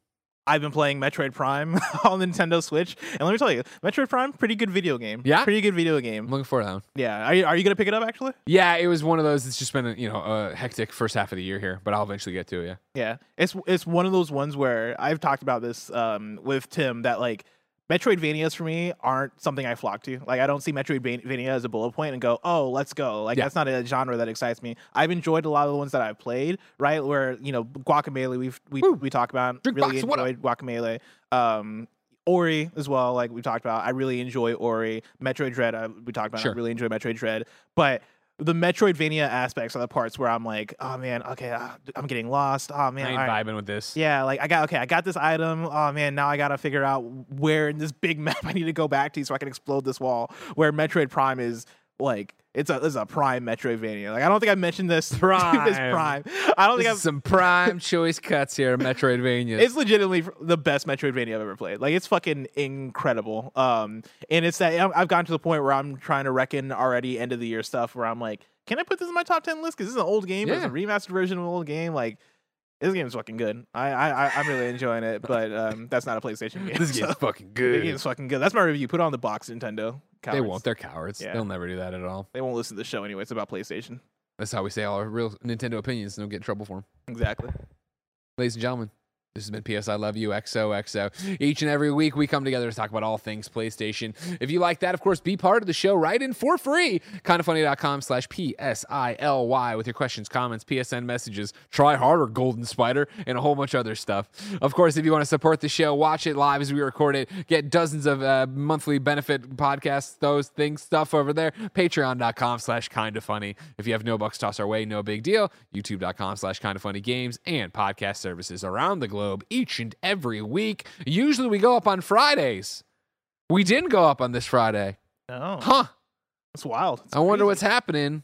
I've been playing Metroid Prime on Nintendo Switch, and let me tell you, Metroid Prime, pretty good video game. Yeah? pretty good video game. I'm looking forward to that one. Yeah, are you, are you gonna pick it up actually? Yeah, it was one of those. It's just been a, you know a hectic first half of the year here, but I'll eventually get to it. Yeah. Yeah, it's it's one of those ones where I've talked about this um, with Tim that like Metroidvanias for me aren't something I flock to. Like I don't see Metroidvania as a bullet point and go, oh, let's go. Like Yeah. that's not a genre that excites me. I've enjoyed a lot of the ones that I've played. Right, where you know Guacamelee we've we Woo. we talk about Drink really box, what up? enjoyed Guacamelee. Um, Ori as well, like we talked about. I really enjoy Ori. Metroid Dread, uh, we talked about. Sure. I really enjoy Metroid Dread, but the Metroidvania aspects are the parts where I'm like, oh man, okay, uh, I'm getting lost. Oh man, I ain't all right. vibing with this. Yeah, like I got okay, I got this item. Oh man, now I gotta figure out where in this big map I need to go back to so I can explode this wall. Where Metroid Prime is like it's a it's a prime Metroidvania. Like I don't think I mentioned this Prime. this prime. I don't This think is I've. some prime choice cuts here, Metroidvania. It's legitimately the best Metroidvania I've ever played. Like it's fucking incredible. Um, and it's that I'm- I've gotten to the point where I'm trying to reckon already end of the year stuff where I'm like, can I put this in my top ten list? Because this is an old game. But it's a remastered version of an old game. Like this game is fucking good. I I I- I'm really enjoying it. But um, that's not a PlayStation game. this game's so- fucking The good. game's fucking good. That's my review. Put it on the box, Nintendo. They Cowards. won't. They're cowards. Yeah. They'll never do that at all. They won't listen to the show anyway. It's about PlayStation. That's how we say all our real Nintendo opinions. Don't get in trouble for them. Exactly. Ladies and gentlemen, this has been P S I Love You X O X O. Each and every week, we come together to talk about all things PlayStation. If you like that, of course, be part of the show right in for free. Kindafunny.com slash P S I L Y with your questions, comments, P S N messages, try harder, Golden Spider, and a whole bunch of other stuff. Of course, if you want to support the show, watch it live as we record it, get dozens of uh, monthly benefit podcasts, those things, stuff over there. Patreon.com slash Kindafunny. If you have no bucks toss our way, no big deal. YouTube.com slash Kindafunny Games and podcast services around the globe each and every week. Usually we go up on Fridays. We didn't go up on this Friday. Oh, Huh. it's wild. It's I wonder crazy. what's happening.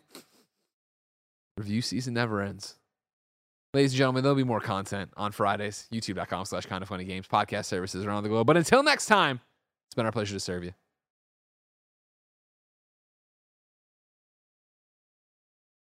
Review season never ends. Ladies and gentlemen, there'll be more content on Fridays. YouTube.com slash Kindafunny Games, podcast services around the globe. But until next time, it's been our pleasure to serve you.